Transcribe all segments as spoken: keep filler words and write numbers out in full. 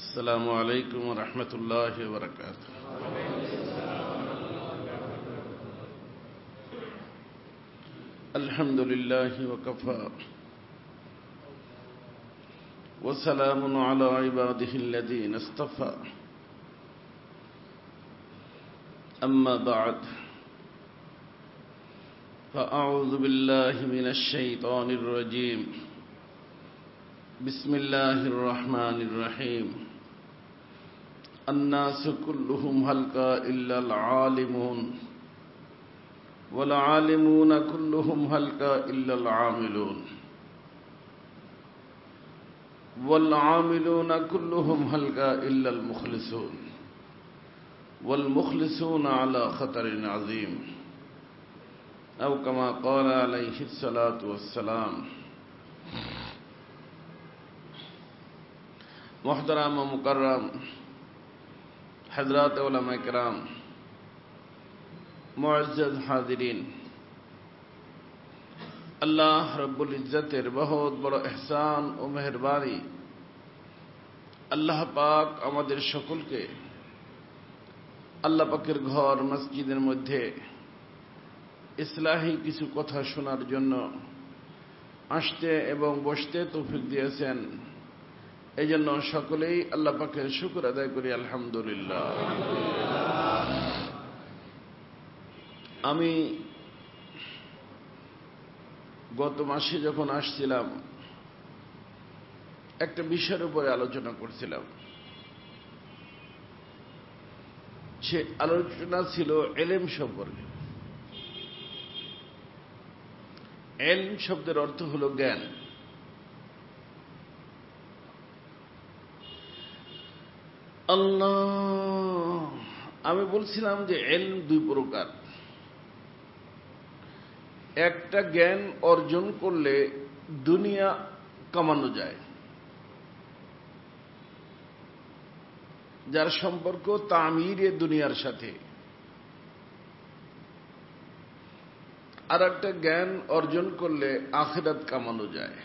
السلام عليكم ورحمة الله وبركاته. الحمد لله وكفى وسلام على عباده الذين اصطفى. أما بعد فأعوذ بالله من الشيطان الرجيم. بسم الله الرحمن الرحيم. الناس كلهم هلك إلا العالمون والعالمون كلهم هلك إلا العاملون والعاملون كلهم هلك إلا المخلصون والمخلصون على خطر عظيم أو كما قال عليه الصلاة والسلام. محترم و مکرم حضرات علماء کرام، معزز حاضرین، আল্লাহ রব্বুল ইজ্জতের বহুত বড় ইহসান ও মেহেরবানি, আল্লাহ পাক আমাদের সকলকে আল্লাহ পাকের ঘর মসজিদের মধ্যে ইসলাহি কিছু কথা শোনার জন্য আসতে এবং বসতে তৌফিক দিয়েছেন। এই জন্য সকলেই আল্লাহ পাকের শুকর আদায় করি, আলহামদুলিল্লাহ। আমি গত মাসে যখন আসছিলাম একটা বিষয়ের উপরে আলোচনা করছিলাম। সে আলোচনা ছিল এলেম সম্পর্কে। এলম শব্দের অর্থ হলো জ্ঞান। আল্লাহ, আমি বলছিলাম যে এলম দুই প্রকার। একটা জ্ঞান অর্জন করলে দুনিয়া কামানো যায়, যার সম্পর্ক তামিরে দুনিয়ার সাথে। আর একটা জ্ঞান অর্জন করলে আখিরাত কামানো যায়।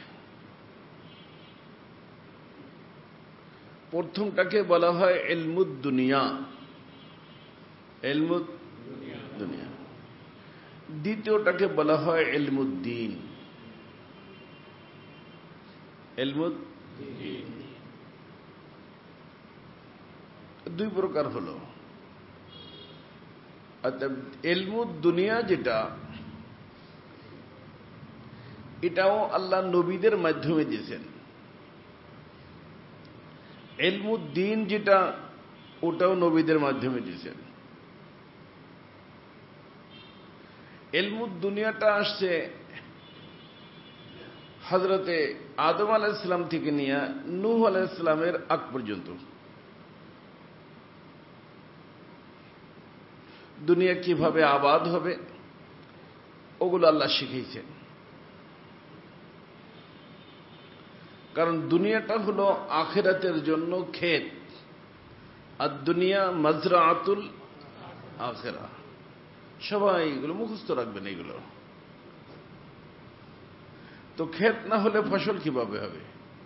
প্রথমটাকে বলা হয় ইলমুদ দুনিয়া, ইলমুদ দুনিয়া। দ্বিতীয়টাকে বলা হয় ইলমুদ্দিন, ইলমুদ্দিন। দুই প্রকার হলো। অর্থাৎ ইলমুদ দুনিয়া যেটা, এটাও আল্লাহ নবীদের মাধ্যমে দিয়েছেন। ইলমুদ্দিন যেটা, ওটাও নবীদের মাধ্যমে দিয়েছেন। ইলমুদ দুনিয়াটা আসছে হযরতে আদম আলাইহিস সালাম থেকে নিয়ে নূহ আলাইহিস সালামের আগ পর্যন্ত। দুনিয়া কিভাবে আবাদ হবে ওগুলো আল্লাহ শিখিয়েছেন। কারণ দুনিয়াটা হলো আখিরাতের জন্য ক্ষেত, আর দুনিয়া মাজরাআতুল আখিরা। সবাই এগুলো মুখস্থ রাখবেন। এগুলো তো ক্ষেত না হলে ফসল কিভাবে হবে?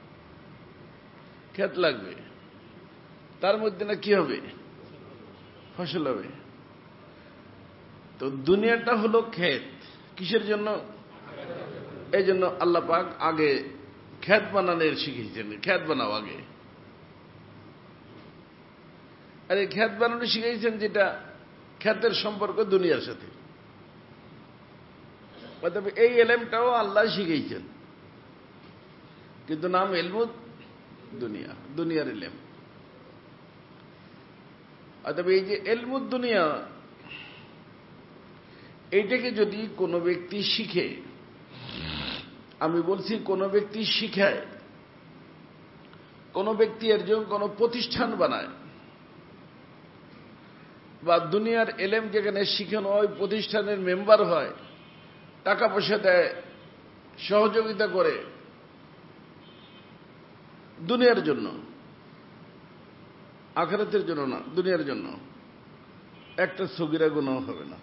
ক্ষেত লাগবে, তার মধ্যে না কি হবে? ফসল হবে। তো দুনিয়াটা হলো ক্ষেত, কিসের জন্য? এই জন্য আল্লাহ পাক আগে ক্ষেত বানানোর শিখিয়েছেন। ক্ষেত বানাও আগে। আর এই ক্ষেত বানানো শিখিয়েছেন যেটা, ক্ষেতের সম্পর্ক দুনিয়ার সাথে। অর্থাৎ এই এলেমটাও আল্লাহ শিখিয়েছেন, কিন্তু নাম ইলমুদ দুনিয়া, দুনিয়ার এলেম। অর্থাৎ এই যে ইলমুদ দুনিয়া, এইটাকে যদি কোনো ব্যক্তি শিখে, আমি বলছি কোনো ব্যক্তি শিখায়, কোনো ব্যক্তি এর জন্য কোনো প্রতিষ্ঠান বানায়, বা দুনিয়ার এলেম যেখানে শিখানো হয় প্রতিষ্ঠানের মেম্বার হয়, টাকা পয়সা দেয়, সহযোগিতা করে, দুনিয়ার জন্য, আখিরাতের জন্য না, দুনিয়ার জন্য, একটা সগীরা গুনাহ হবে না।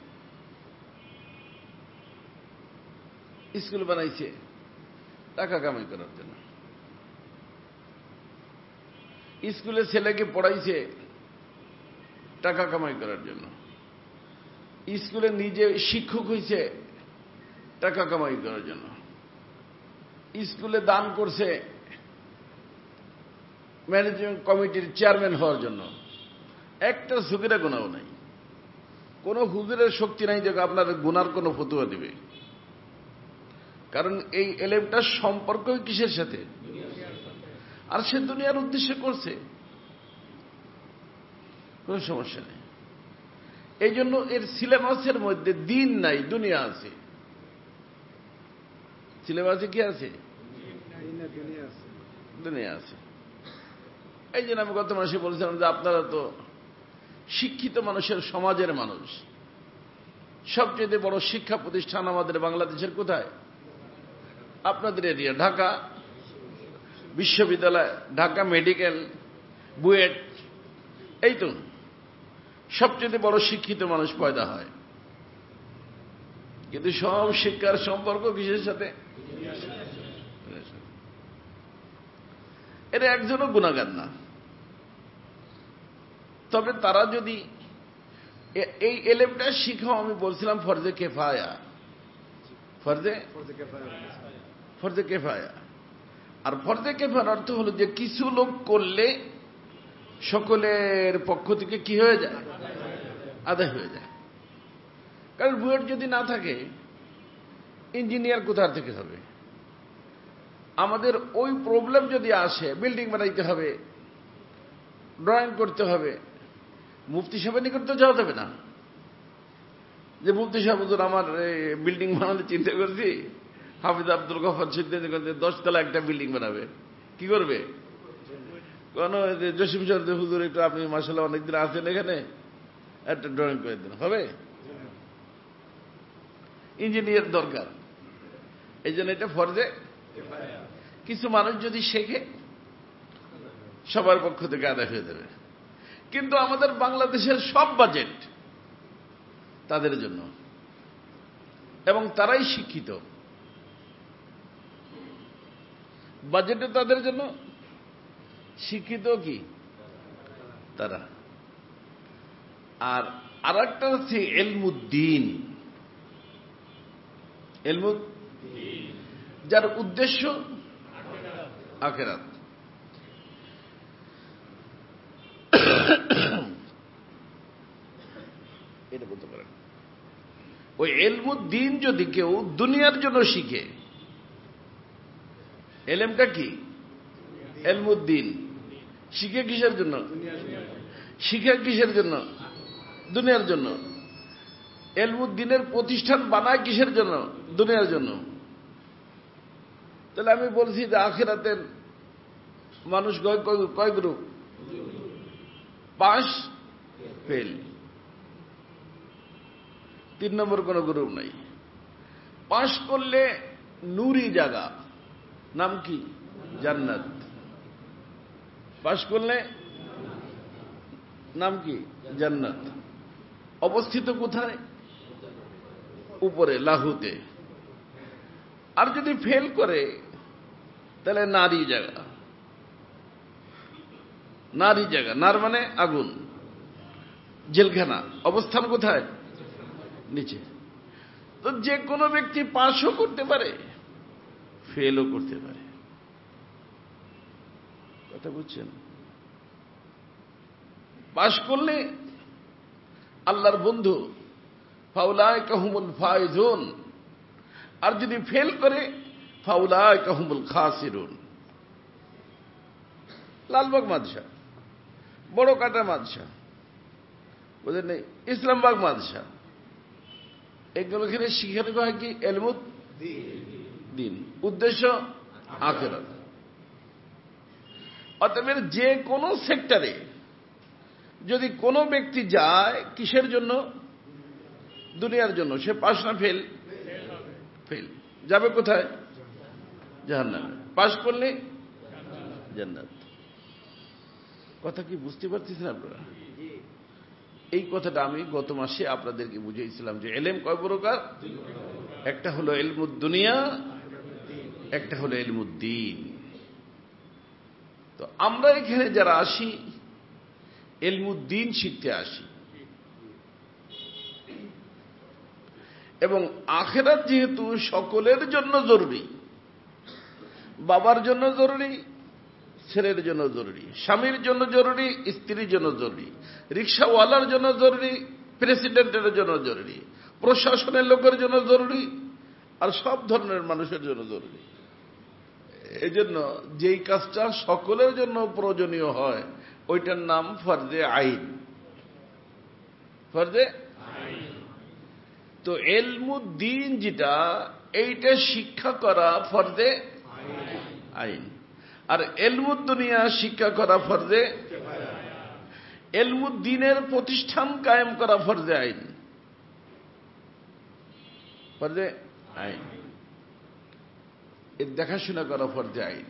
স্কুল বানাইছে টাকা কামাই করার জন্য, স্কুলে ছেলেকে পড়াইছে টাকা কামাই করার জন্য, স্কুলে নিজে শিক্ষক হয়েছে টাকা কামাই করার জন্য, স্কুলে দান করছে ম্যানেজমেন্ট কমিটির চেয়ারম্যান হওয়ার জন্য। একটা সুবিধা গুণাও নাই, কোন হুজুরের শক্তি নাই যে আপনার গুনার কোন ফতুয়া দিবে। কারণ এই এলেমটার সম্পর্ক কিসের সাথে? আর সে দুনিয়ার উদ্দেশ্যে করছে, কোন সমস্যা নেই। এই জন্য এর সিলেবাসের মধ্যে দিন নাই, দুনিয়া আছে। সিলেবাসে কি আছে? দুনিয়া আছে। এই জন্য আমি গত মাসে বলছিলাম যে আপনারা তো শিক্ষিত মানুষের সমাজের মানুষ। সবচেয়ে বড় শিক্ষা প্রতিষ্ঠান আমাদের বাংলাদেশের কোথায়? আপনাদের এরিয়া, ঢাকা বিশ্ববিদ্যালয়, ঢাকা মেডিকেল, বুয়েট, এই তো সবচেয়ে বড় শিক্ষিত মানুষ পয়দা হয়। কিন্তু সব শিক্ষার সম্পর্ক কিসের সাথে? এরা একজনও গুনাহগার না। তবে তারা যদি এই এলেমটা শিখাও, আমি বলছিলাম ফরজে কেফায়া, ফরজে ফরজে কেফায়া। আর ফরজে কেফায়ার অর্থ হলো যে কিছু লোক করলে সকলের পক্ষ থেকে কি হয়ে যায়? আদায় হয়ে যায়। কারণ বুয়েট যদি না থাকে, ইঞ্জিনিয়ার কোথা থেকে হবে? আমাদের ওই প্রবলেম যদি আসে, বিল্ডিং বানাইতে হবে, ড্রয়িং করতে হবে, মুফতি সাহেবের নিকট তো যাওয়া যাবে না যে মুফতি সাহেব হুজুর আমার বিল্ডিং বানাতে চিন্তা করছি, হাফিজ আব্দুল গফর সিদ্দিকী করতে দশতলা একটা বিল্ডিং বানাবে। কি করবে? কোন জসিম সাহেব হুজুর একটু আপনি মাশাআল্লাহ অনেকদিন আছেন এখানে, একটা ড্রয়িং করে দিন, হবে? ইঞ্জিনিয়ার দরকার। এই জন্য এটা ফরজে। কিছু মানুষ যদি শেখে, সবার পক্ষ থেকে আদায় হয়ে যাবে। কিন্তু আমাদের বাংলাদেশের সব বাজেট তাদের জন্য, এবং তারাই শিক্ষিত। বাজেটে তাদের জন্য, শিক্ষিত কি তারা। আর আর একটা হচ্ছে এলমুদ্দিন, এলমুদ্দিন যার উদ্দেশ্য আখিরাত। এটা বলতে পারেন ওই এলমুদ্দিন যদি কেউ দুনিয়ার জন্য শিখে, এলেমটা কি? এলমুদ্দিন। শিখে কিসের জন্য? শিখে কিসের জন্য? দুনিয়ার জন্য। এলমুদ্দিনের প্রতিষ্ঠান বানায় কিসের জন্য? দুনিয়ার জন্য। তাহলে আমি বলছি যে আখিরাতের মানুষ কয় গ্রুপ? Pass, fail. তিন নম্বর কোন গ্রুপ নাই। পাস করলে নূরি জায়গা, নাম কি? জান্নাত। পাস করলে নাম কি? জান্নাত। অবস্থিত কোথায়? উপরে, লাহুতে। আর যদি ফেল করে তাহলে নারী জায়গা, নারী জায়গা, নার মানে আগুন, জেলখানা। অবস্থান কোথায়? নিচে। তো যে কোনো ব্যক্তি পাসও করতে পারে, ফেলও করতে পারে। কথা বুঝছেন? পাস করলে আল্লাহর বন্ধু, ফাউলাইকা হুমুল ফাইজুন। আর যদি ফেল করে, ফাউলাইকা হুমুল খাসিরুন। লালবাগ মাদ্রাসা, বড় কাটা মাদ্রাসা, বুঝলেন? ইসলামবাগ মাদ্রাসা, এগুলো এখানে শিখাতে হয় কি? এলমুদ্দিন। উদ্দেশ্য আখিরাত। অতএব যে কোনো সেক্টরে যদি কোনো ব্যক্তি যায় কিসের জন্য? দুনিয়ার জন্য, সে পাস না ফেল? ফেল। যাবে কোথায়? জাহান্নামে। পাস করলে জান্নাত। কথা কি বুঝতে পারতেছেন আপনারা? এই কথাটা আমি গত মাসে আপনাদেরকে বুঝিয়েছিলাম যে এলেম কয় প্রকার? একটা হলো ইলমুদ দুনিয়া, একটা হলো ইলমুদ্দিন। তো আমরা এখানে যারা আসি ইলমুদ্দিন শিখতে আসি, এবং আখিরাত যেহেতু সকলের জন্য জরুরি, বাবার জন্য জরুরি, ছেলের জন্য জরুরি, স্বামীর জন্য জরুরি, স্ত্রীর জন্য জরুরি, রিক্সাওয়ালার জন্য জরুরি, প্রেসিডেন্টের জন্য জরুরি, প্রশাসনের লোকের জন্য জরুরি, আর সব ধরনের মানুষের জন্য জরুরি। এই জন্য যেই কাজটা সকলের জন্য প্রয়োজনীয় হয় ওইটার নাম ফরজে আইন। ফরজে তো ইলমুদ্দিন যেটা, এইটা শিক্ষা করা ফরজে আইন, আর ইলমুদ্দুনিয়া শিক্ষা করা ফরজে, ইলমুদ্দিনের প্রতিষ্ঠান কায়েম করা ফরজে আইন। ফরজে আইন এর দেখাশোনা করা ফরজে আইন।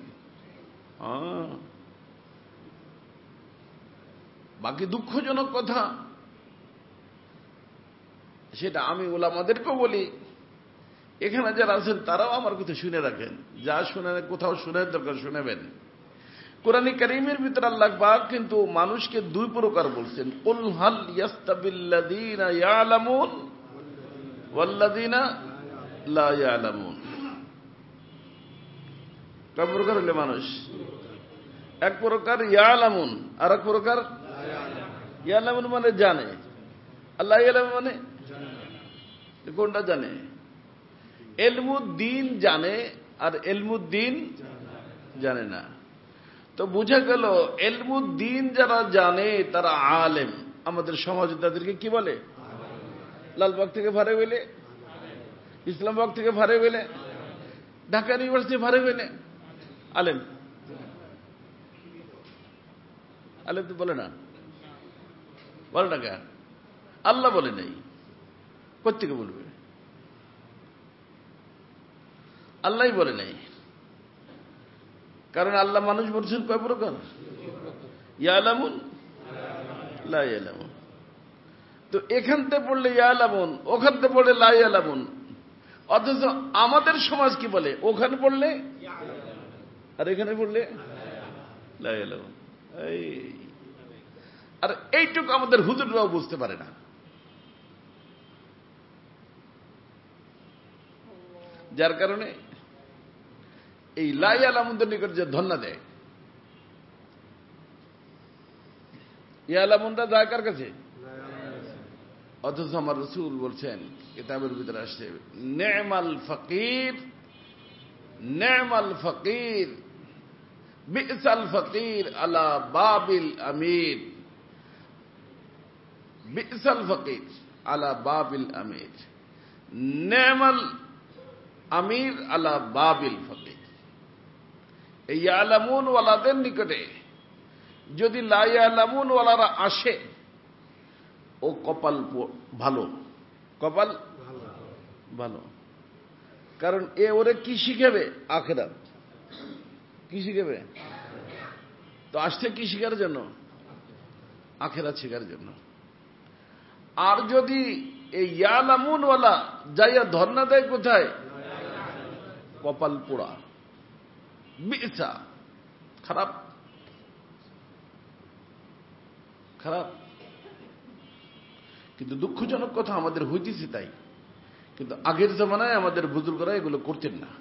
বাকি দুঃখজনক কথা, সেটা আমি ওলামাদেরকেও বলি, এখানে যারা আছেন তারাও আমার কথা শুনে রাখেন, যা শুনে কোথাও শুনে দরকার শুনেবেন। কোরআন কারীমের ভিতরে আল্লাহ পাক কিন্তু মানুষকে দুই প্রকার বলছেন, কুল হাল ইয়াস্তাবিল্লাযীনা ইয়ালামুন ওয়াল্লাযীনা লা ইয়ালামুন। কয় প্রকার হলে মানুষ? এক প্রকার ইয়ালামুন, আর এক প্রকার ইয়ালামুন মানে জানে, আর লা ইয়ালামুন মানে কোনটা জানে? ইলমুদ্দিন জানে আর ইলমুদ্দিন জানে না। তো বুঝা গেল ইলমুদ্দিন যারা জানে তারা আলেম। আমাদের সমাজে তাদেরকে কি বলে? লালবাগ থেকে ভাড়ে হইলে, ইসলামবাগ থেকে ভাড়ে হইলে, ঢাকা ইউনিভার্সিটি ভাড়ে হইলে আলেম। আলেম তো বলে না, বলে না কেন? আল্লাহ বলে নাই, কোত্থেকে বলবে? আল্লাহ বলে নাই, কারণ আল্লাহ মানুষ বলছেন কয় প্রকার? ইয়ালামুন লা ইয়ালামুন। তো এখান থেকে পড়লে ইয়ালামুন, ওখান থেকে পড়লে লা ইয়ালামুন। অথচ আমাদের সমাজ কি বলে? ওখানে পড়লে আর এখানে পড়লে লা ইয়ালামুন। এই আর এইটুকু আমাদের হুজুররাও বুঝতে পারে না। যার কারণে এই লা ইয়ালামুনদের নিকট যে ধন্না দেয়, ইয়ালামুনরা যায় কার কাছে? অথচ আমার রাসূল বলছেন, কিতাবের ভিতরে আসছে, নি'মাল ফকির নি'মাল ফকির বি'সাল ফকির আলা বাবিল আমির। বি'সাল ফকির আলা বাবিল আমির, নি'মাল আমির আলা বাবিল ফকির। এই ইয়ালামুন ওয়ালাদের নিকটে যদি লা ইয়ালামুন ওয়ালারা আসে, ও কপাল ভালো, কপাল ভালো। কারণ এ ওরে কি শিখাবে? আখিরাত। কি শিখাবে? তো আসছে কি শিখার জন্য? আখিরাত শিখার জন্য। আর যদি এই ইয়ালামুন ওয়ালা যাইয়া ধর্ণা দেয় কোথায়? কপাল পোড়া, বিসা, খারাপ খারাপ। কিন্তু দুঃখজনক কথা, আমাদের হইতেছে তাই। কিন্তু আগের জামানায় আমাদের বুজুর্গরা এগুলো করতেন না।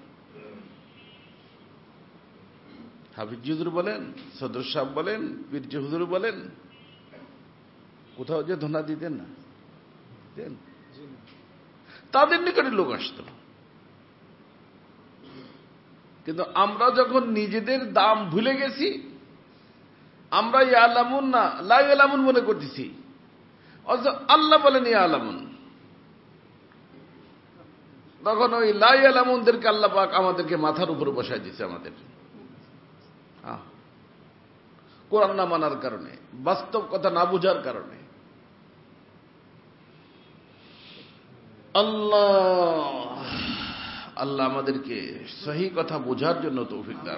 হাফিজ হুজুর বলেন, সদর সাহেব বলেন, পীর হুজুর বলেন, কোথাও যে ধনা দিতেন না, দেন তাদের নিকটে লোক আসত। কিন্তু আমরা যখন নিজেদের দাম ভুলে গেছি, আমরা ইয়ালামুন না লা ইয়ালামুন মনে করতেছি, অথচ আল্লাহ বলেন ইয়ালামুন। তখন ওই লা ইয়ালামুনদেরকে আল্লাহ পাক আমাদেরকে মাথার উপরে বসায় দিয়েছে। আমাদের কোরআন না মানার কারণে, বাস্তব কথা না বুঝার কারণে। আল্লাহ আল্লাহ আমাদেরকে সহি কথা বোঝার জন্য তৌফিক দান।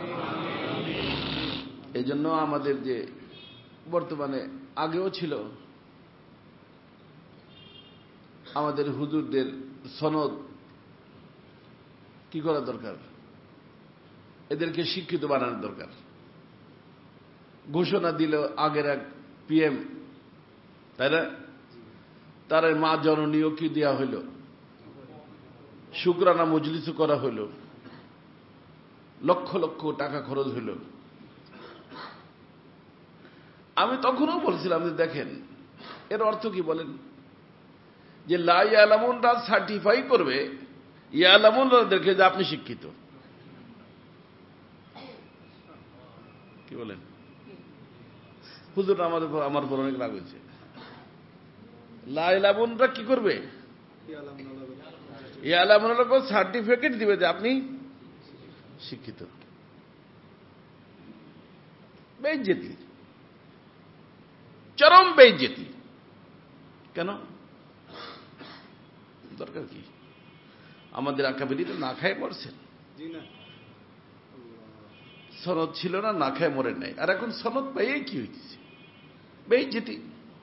এই জন্য আমাদের যে বর্তমানে, আগেও ছিল, আমাদের হুজুরদের সনদ কি করা দরকার? এদেরকে শিক্ষিত বানানোর দরকার। ঘোষণা দিল আগের এক পিএম, তাই না? তার মা জননীয় কি দেওয়া হইল, শুকরানা মজলিসও করা হইল, লক্ষ লক্ষ টাকা খরচ হইল। আমি তখনও বলছিলাম যে দেখেন এর অর্থ কি বলেন, যে লা ইয়ালামুনরা সার্টিফাই করবে ইয়ালামুনরা দেখে যে আপনি শিক্ষিত। কি বলেন? হুজুর আমাদের আমার উপর অনেক রাগ হয়েছে। লা ইয়ালামুনরা কি করবে? ইয়ালামুনরা সার্টিফিকেট দিবে যে আপনি শিক্ষিত। বেইজ্জতি, চরম বেইজ্জতি। কেন? দরকার কি? আমাদের আকাবিরিরা না খায় মরছেন, সনদ ছিল না, না খায় মরে নাই, আর এখন সনদ পাইয়ে কি হইতেছে? বেইজ্জতি।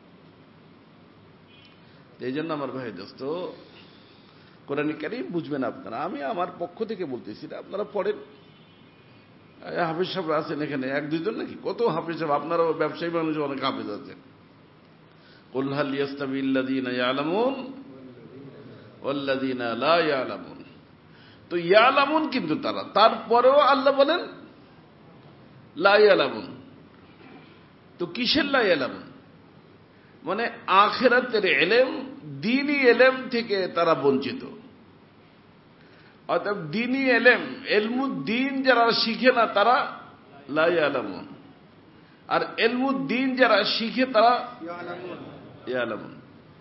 এই জন্য আমার ভাই দোস্ত, কোরআন কারীম বুঝবেন আপনারা, আমি আমার পক্ষ থেকে বলতেছি না, আপনারা পড়েন। হাফেজ সাহেব আছেন এখানে, এক দুইজন নাকি, কত হাফেজ সাহেব, আপনারাও ব্যবসায়ী মানুষ, অনেক হাফেজ আছেন। কুল হাল ইয়াস্তাবিল্লাযীনা ইয়ালামুন ওয়াল্লাযীনা লা ইয়ালামুন। তো ইয়ালামুন কিন্তু তারা, তারপরেও আল্লাহ বলেন লা ইয়ালামুন। তো কিসের লা ইয়ালামুন? মানে আখিরাতের ইলম, দ্বীনি ইলম থেকে তারা বঞ্চিত। অর্থাৎ দ্বীনি ইলম, ইলমুদ্দীন যারা শিখে না তারা লা ইয়ালামুন, আর ইলমুদ্দীন যারা শিখে তারা ইয়ালামুন।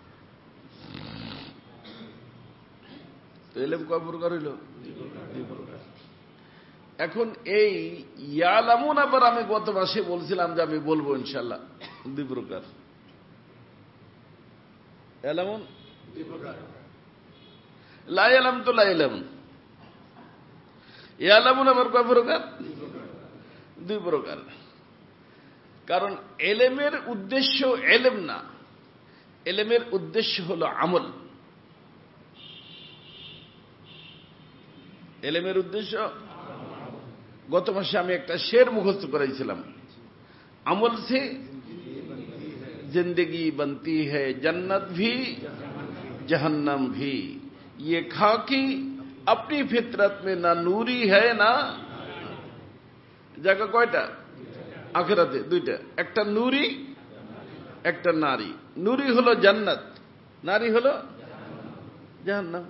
তো ইলম কয় প্রকার হইল? দুই প্রকার। এখন এই ইয়ালামুন আবার আমি গত মাসে বলছিলাম যে আমি বলবো ইনশাআল্লাহ দুই প্রকার। ইয়ালামুন দুই প্রকার, লা ইয়ালাম তো লা ইয়ালামুন। ইয়ালামুন আবার কয় প্রকার? দুই প্রকার। কারণ ইলমের উদ্দেশ্য ইলম না, ইলমের উদ্দেশ্য হলো আমল। ইলমের উদ্দেশ্য, গত মাসে আমি একটা শের মুখস্থ করাইছিলাম, আমল সে जिंदगी बनती है जन्नत भी जहन्नम भी, ये खाकी अपनी फितरत में ना नूरी है ना। জায়গা কয়টা? আখিরাতে দুইটা, একটা নূরি একটা নারী। নূরি হলো জান্নাত, নারী হলো জাহান্নাম।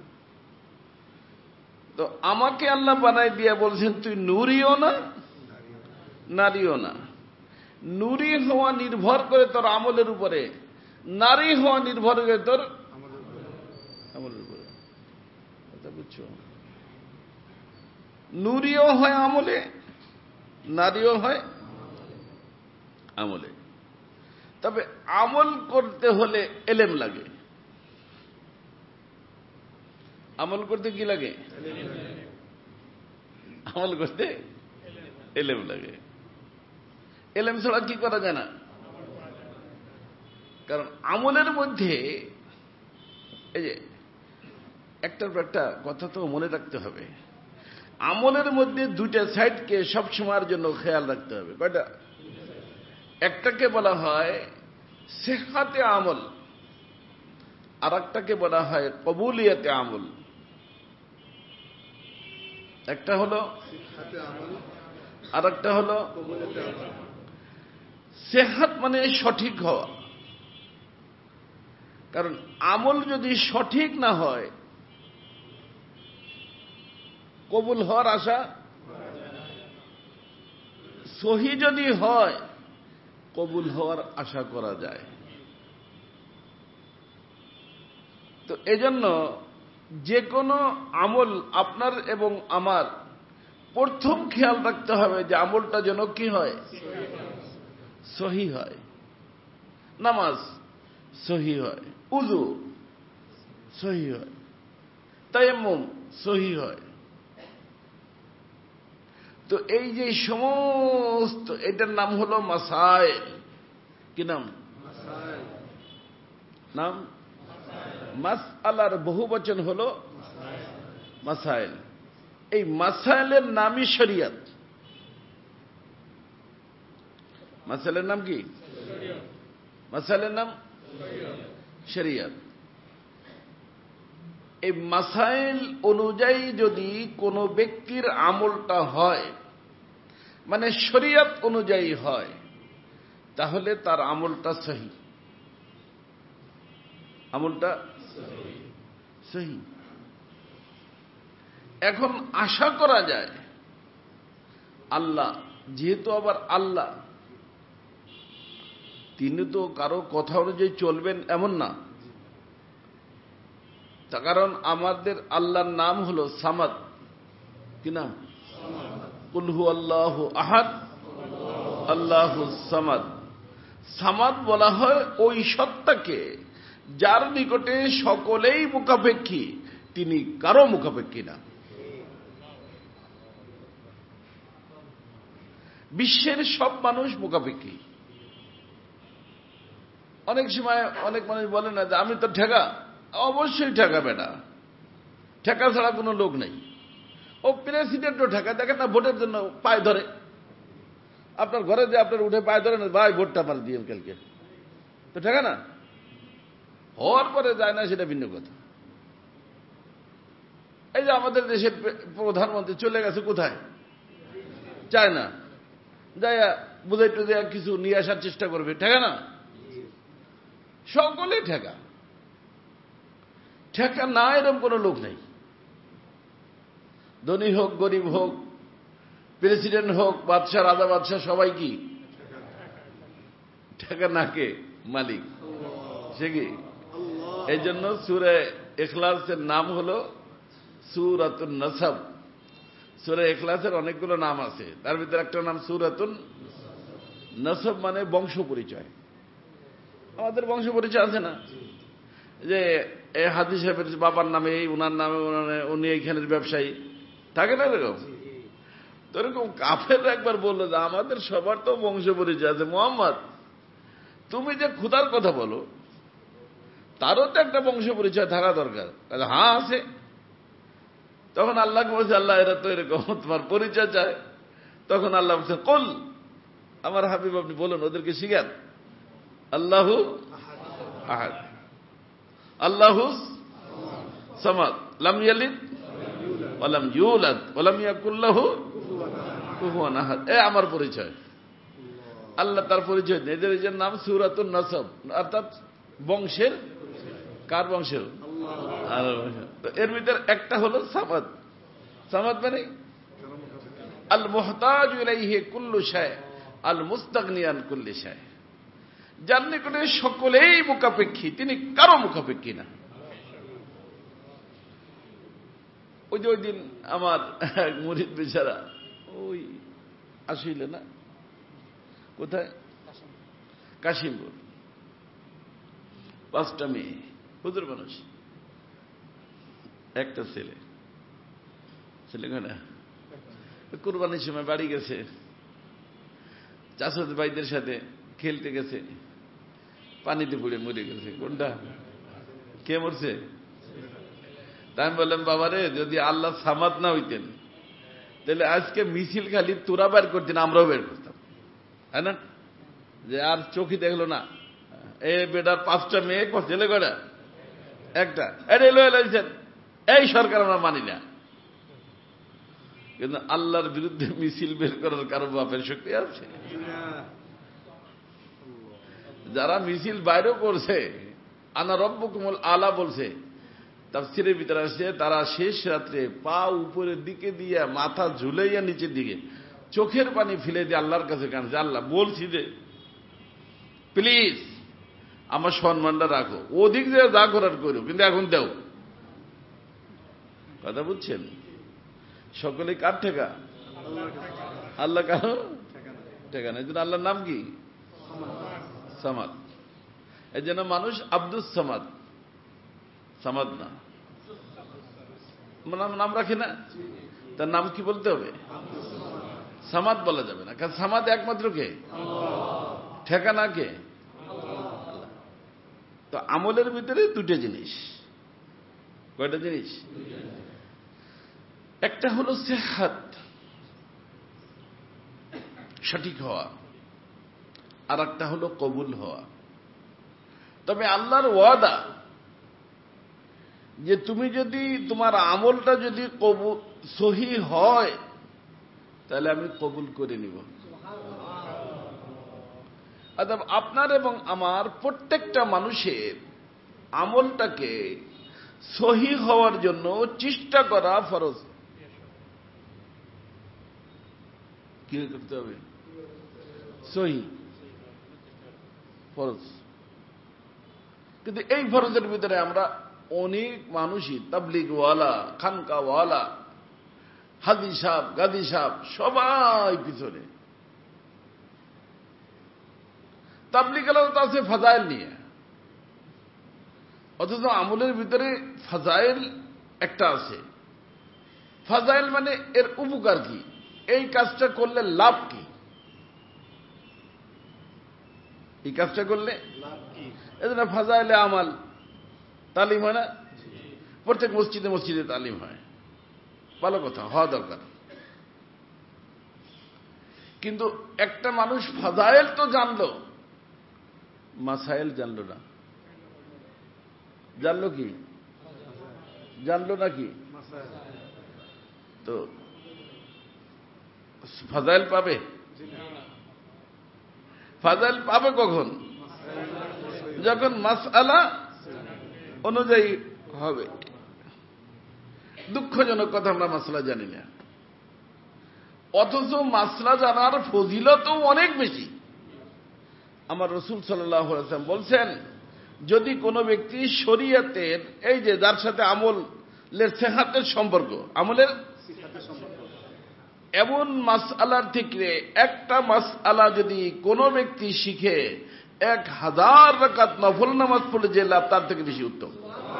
তো আমাকে আল্লাহ বানাই দিয়া বলছেন তুই নূরিও না নারীও না। নূরি হওয়া নির্ভর করে তোর আমলের উপরে, নারী হওয়া নির্ভর করে তোর আমলের উপরে। কথা বুঝছো? নূরিও হয় আমলে, নারীও হয় আমলে। তবে আমল করতে হলে এলেম লাগে। আমল করতে কি লাগে? আমল করতে এলেম লাগে। এলেম ছাড়া কি করা যায় না। কারণ আমলের মধ্যে এই যে একটার পর একটা কথা তো মনে রাখতে হবে, আমলের মধ্যে দুইটা সাইডকে সব সময়ের জন্য খেয়াল রাখতে হবে। কয়টা? একটাকে বলা হয় সিহহাতে আমল, আর একটাকে বলা হয় কবুলিয়াতে আমল। একটা হলো আর একটা হলো সিহহাত, মানে সঠিক হওয়া। কারণ আমল যদি সঠিক না হয় কবুল হওয়ার আশা, সহি যদি হয় কবুল হওয়ার আশা করা যায়। তো এজন্য যে কোনো আমল আপনার এবং আমার প্রথম খেয়াল রাখতে হবে যে আমলটা যেন কি হয়, সহি হয়। নামাজ সহি হয়, উযু সহি হয়, তায়াম্মুম সহি হয়। তো এই যে সমস্ত, এটার নাম হলো মাসাইল। কি নাম? নাম মাসআলার বহু বচন হলো মাসাইল। এই মাসাইলের নামই শরিয়ত। মাসাইলের নাম কি? মাসাইলের নাম শরিয়ত। এই মাসাইল অনুযায়ী যদি কোনো ব্যক্তির আমলটা হয়, মানে শরিয়ত অনুযায়ী হয়, তাহলে তার আমলটা সহি, আমলটা সহি। এখন আশা করা যায় আল্লাহ, যেহেতু আবার আল্লাহ, তিনি তো কারো কথা অনুযায়ী চলবেন এমন না। তার কারণ আমাদের আল্লাহর নাম হলো সামাদ, কি নাম? কুল হু আল্লাহু আহাদ আল্লাহু সামাদ। সামাদ বলা হয় ওই সত্তাকে যার নিকটে সকলেই মুখাপেক্ষী, তিনি কারো মুখাপেক্ষী না। বিশ্বের সব মানুষ মুখাপেক্ষী। অনেক সময় অনেক মানুষ বলে না যে আমি তো ঠেকা। অবশ্যই ঠেকা বেটা, ঠেকা ছাড়া কোনো লোক নেই। ও প্রেসিডেন্টও ঠেকা, দেখেন না ভোটের জন্য পায়ে ধরে। আপনার ঘরে যে আপনার উঠে পায়ে ধরে না, ভাই ভোটটা আমার দিয়ে কালকে, তো ঠেকা না। হওয়ার পরে যায় না, সেটা ভিন্ন কথা। এই যে আমাদের দেশের প্রধানমন্ত্রী চলে গেছে কোথায়? চায় না, যাই বুঝাই টুঝে কিছু নিয়ে আসার চেষ্টা করবে, ঠেকা না। সকলে ঠেকা, ঠেকা না এরকম কোন লোক নেই। ধনী হোক গরিব হোক, প্রেসিডেন্ট হোক, বাদশাহ রাজা বাদশাহ, সবাই কি ঠেকা? না কে? মালিক, সে কি? এই জন্য সূরা ইখলাসের নাম হলো সূরাতুন নাসব। সূরা ইখলাসের অনেকগুলো নাম আছে, তার ভিতরে একটা নাম সূরাতুন নাসব, মানে বংশ পরিচয়। আমাদের বংশ পরিচয় আছে না, যে এই হাদি সাহেবের বাবার নামে এই, উনার নামে উনি এইখানের ব্যবসায়ী, থাকে না এরকম? তো এরকম কাফের একবার বললো যে আমাদের সবার তো বংশ পরিচয় আছে, মোহাম্মদ তুমি যে খুদার কথা বলো তারও তো একটা বংশ পরিচয় থাকা দরকার। হ্যাঁ আছে। তখন আল্লাহকে বলছে, আল্লাহ এরা তো এরকম তোমার পরিচয় চায়। তখন আল্লাহ বলছে, কুল, আমার হাবিব আপনি বলুন, ওদেরকে শিখান, আল্লাহু আহাদ আল্লাহু সামাদ লাম ইয়ালিদ ওয়া লাম ইউলাদ ওয়া লাম ইয়াকুল লাহু কুফুয়ান আহাদ। এ আমার পরিচয়। আল্লাহ তার পরিচয় দেন, এদের এর নাম সূরাতুন নাসব, অর্থাৎ বংশের। কার বংশের? আল্লাহ। এর ভিতর একটা হলো সামাদ। সামাদ মানে আল মুহতাজু ইলাইহি কুল্লু শাই আল মুস্তাগনি আন কুল্লি শাই, যার নিকটে সকলেই মুখাপেক্ষী, তিনি কারো মুখাপেক্ষী না। ওই যে ওই দিন আমার মুরিদ বেচারা ওই আসিল না, কোথায়? কাশিমপুর, পাঁচটা মেয়ে, হুজুর মানুষ, একটা ছেলে। ছেলে কয়টা? কুরবানির সময় বাড়ি গেছে, চাচাতো ভাইদের সাথে খেলতে গেছে, পানিতে পড়ে মরে গেছে। কোনটা? কে মরছে? তাই আমি বললাম, বাবারে যদি আল্লাহ সামাদ না হইতেন তাহলে আজকে মিছিল খালি তোরা বের করতেন, আমরাও বের করতাম, তাই না? যে আর চোখে দেখলো না, এ বেটার পাঁচটা মেয়ে, ছেলে কয়টা? একটা। এটা এলো এলাইছেন, এই সরকার আমরা মানি না। কিন্তু আল্লাহর বিরুদ্ধে মিছিল বের করার কারো বাপের শক্তি আছে? যারা মিছিল বাইরেও করছে, আনা রব্বুকুমুল আলা বলছে, তাফসীরের ভিতরে আসছে, তারা শেষ রাত্রে পা উপরের দিকে দিয়ে মাথা ঝুলাইয়া নিচের দিকে চোখের পানি ফেলে দিয়ে আল্লাহর কাছে কাঁদছে, আল্লাহ বলছি যে প্লিজ আমার সম্মানটা রাখো, ওদিক দিয়ে যা করার করো, কিন্তু এখন দেও। কথা বুঝছেন? সকলে কার ঠেকা? আল্লাহ কারো ঠেকা না। এই জন্য আল্লাহর নাম কি? সামাদ। এই জন্য মানুষ আব্দুস সামাদ, সামাদ না, নাম রাখে না, তার নাম কি বলতে হবে? সামাদ বলা যাবে না, কারণ সামাদ একমাত্র কে? ঠেকা না কে? তো আমলের ভিতরে দুটো জিনিস। কয়টা জিনিস? একটা হলো সেহাত, সঠিক হওয়া, আর একটা হলো কবুল হওয়া। তবে আল্লাহর ওয়াদা যে তুমি যদি তোমার আমলটা যদি কবুল সহি হয় তাহলে আমি কবুল করে নিব। অর্থাৎ আপনার এবং আমার প্রত্যেকটা মানুষের আমলটাকে সহি হওয়ার জন্য চেষ্টা করা ফরজ। কি করতে হবে? সহি ফরজ। কিন্তু এই ফরজের ভিতরে আমরা অনেক মানুষই তাবলিগওয়ালা, খানকাওয়ালা, হাদি সাহেব, গাদি সাহেব সবাই পিছনে। তাবলিগওয়ালা তো আছে ফাজাইল নিয়ে, অথচ আমলের ভিতরে ফাজাইল একটা আছে। ফাজাইল মানে এর উপকার কি, এই কাজটা করলে লাভ কি, এই কাজটা করলে এজন্য ফাজাইলে আমাল তালিম হয় না? প্রত্যেক মসজিদে মসজিদে তালিম হয়, ভালো কথা, হওয়া দরকার। কিন্তু একটা মানুষ ফাজাইল তো জানলো, মাসাইল জানলো না। জানলো কি? জানলো নাকি? তো ফাজাইল পাবে? ফাজাইল পাবে কখন? যখন মাসআলা অনুযায়ী হবে। দুঃখজনক কথা, আমরা মাসলা জানি না, অথচ মাসলা জানার ফজিলতও অনেক বেশি। আমার রাসূল সাল্লাল্লাহু আলাইহি ওয়াসাল্লাম বলছেন, যদি কোনো ব্যক্তি শরীয়তের এই যে যার সাথে আমলের সিহাতের সম্পর্ক, আমলের এমন মাসআলার থেকে একটা মাসআলা যদি কোনো ব্যক্তি শিখে এক হাজার রাকাত নফল নামাজ পড়লে যে লাভ তার থেকে বেশি উত্তম।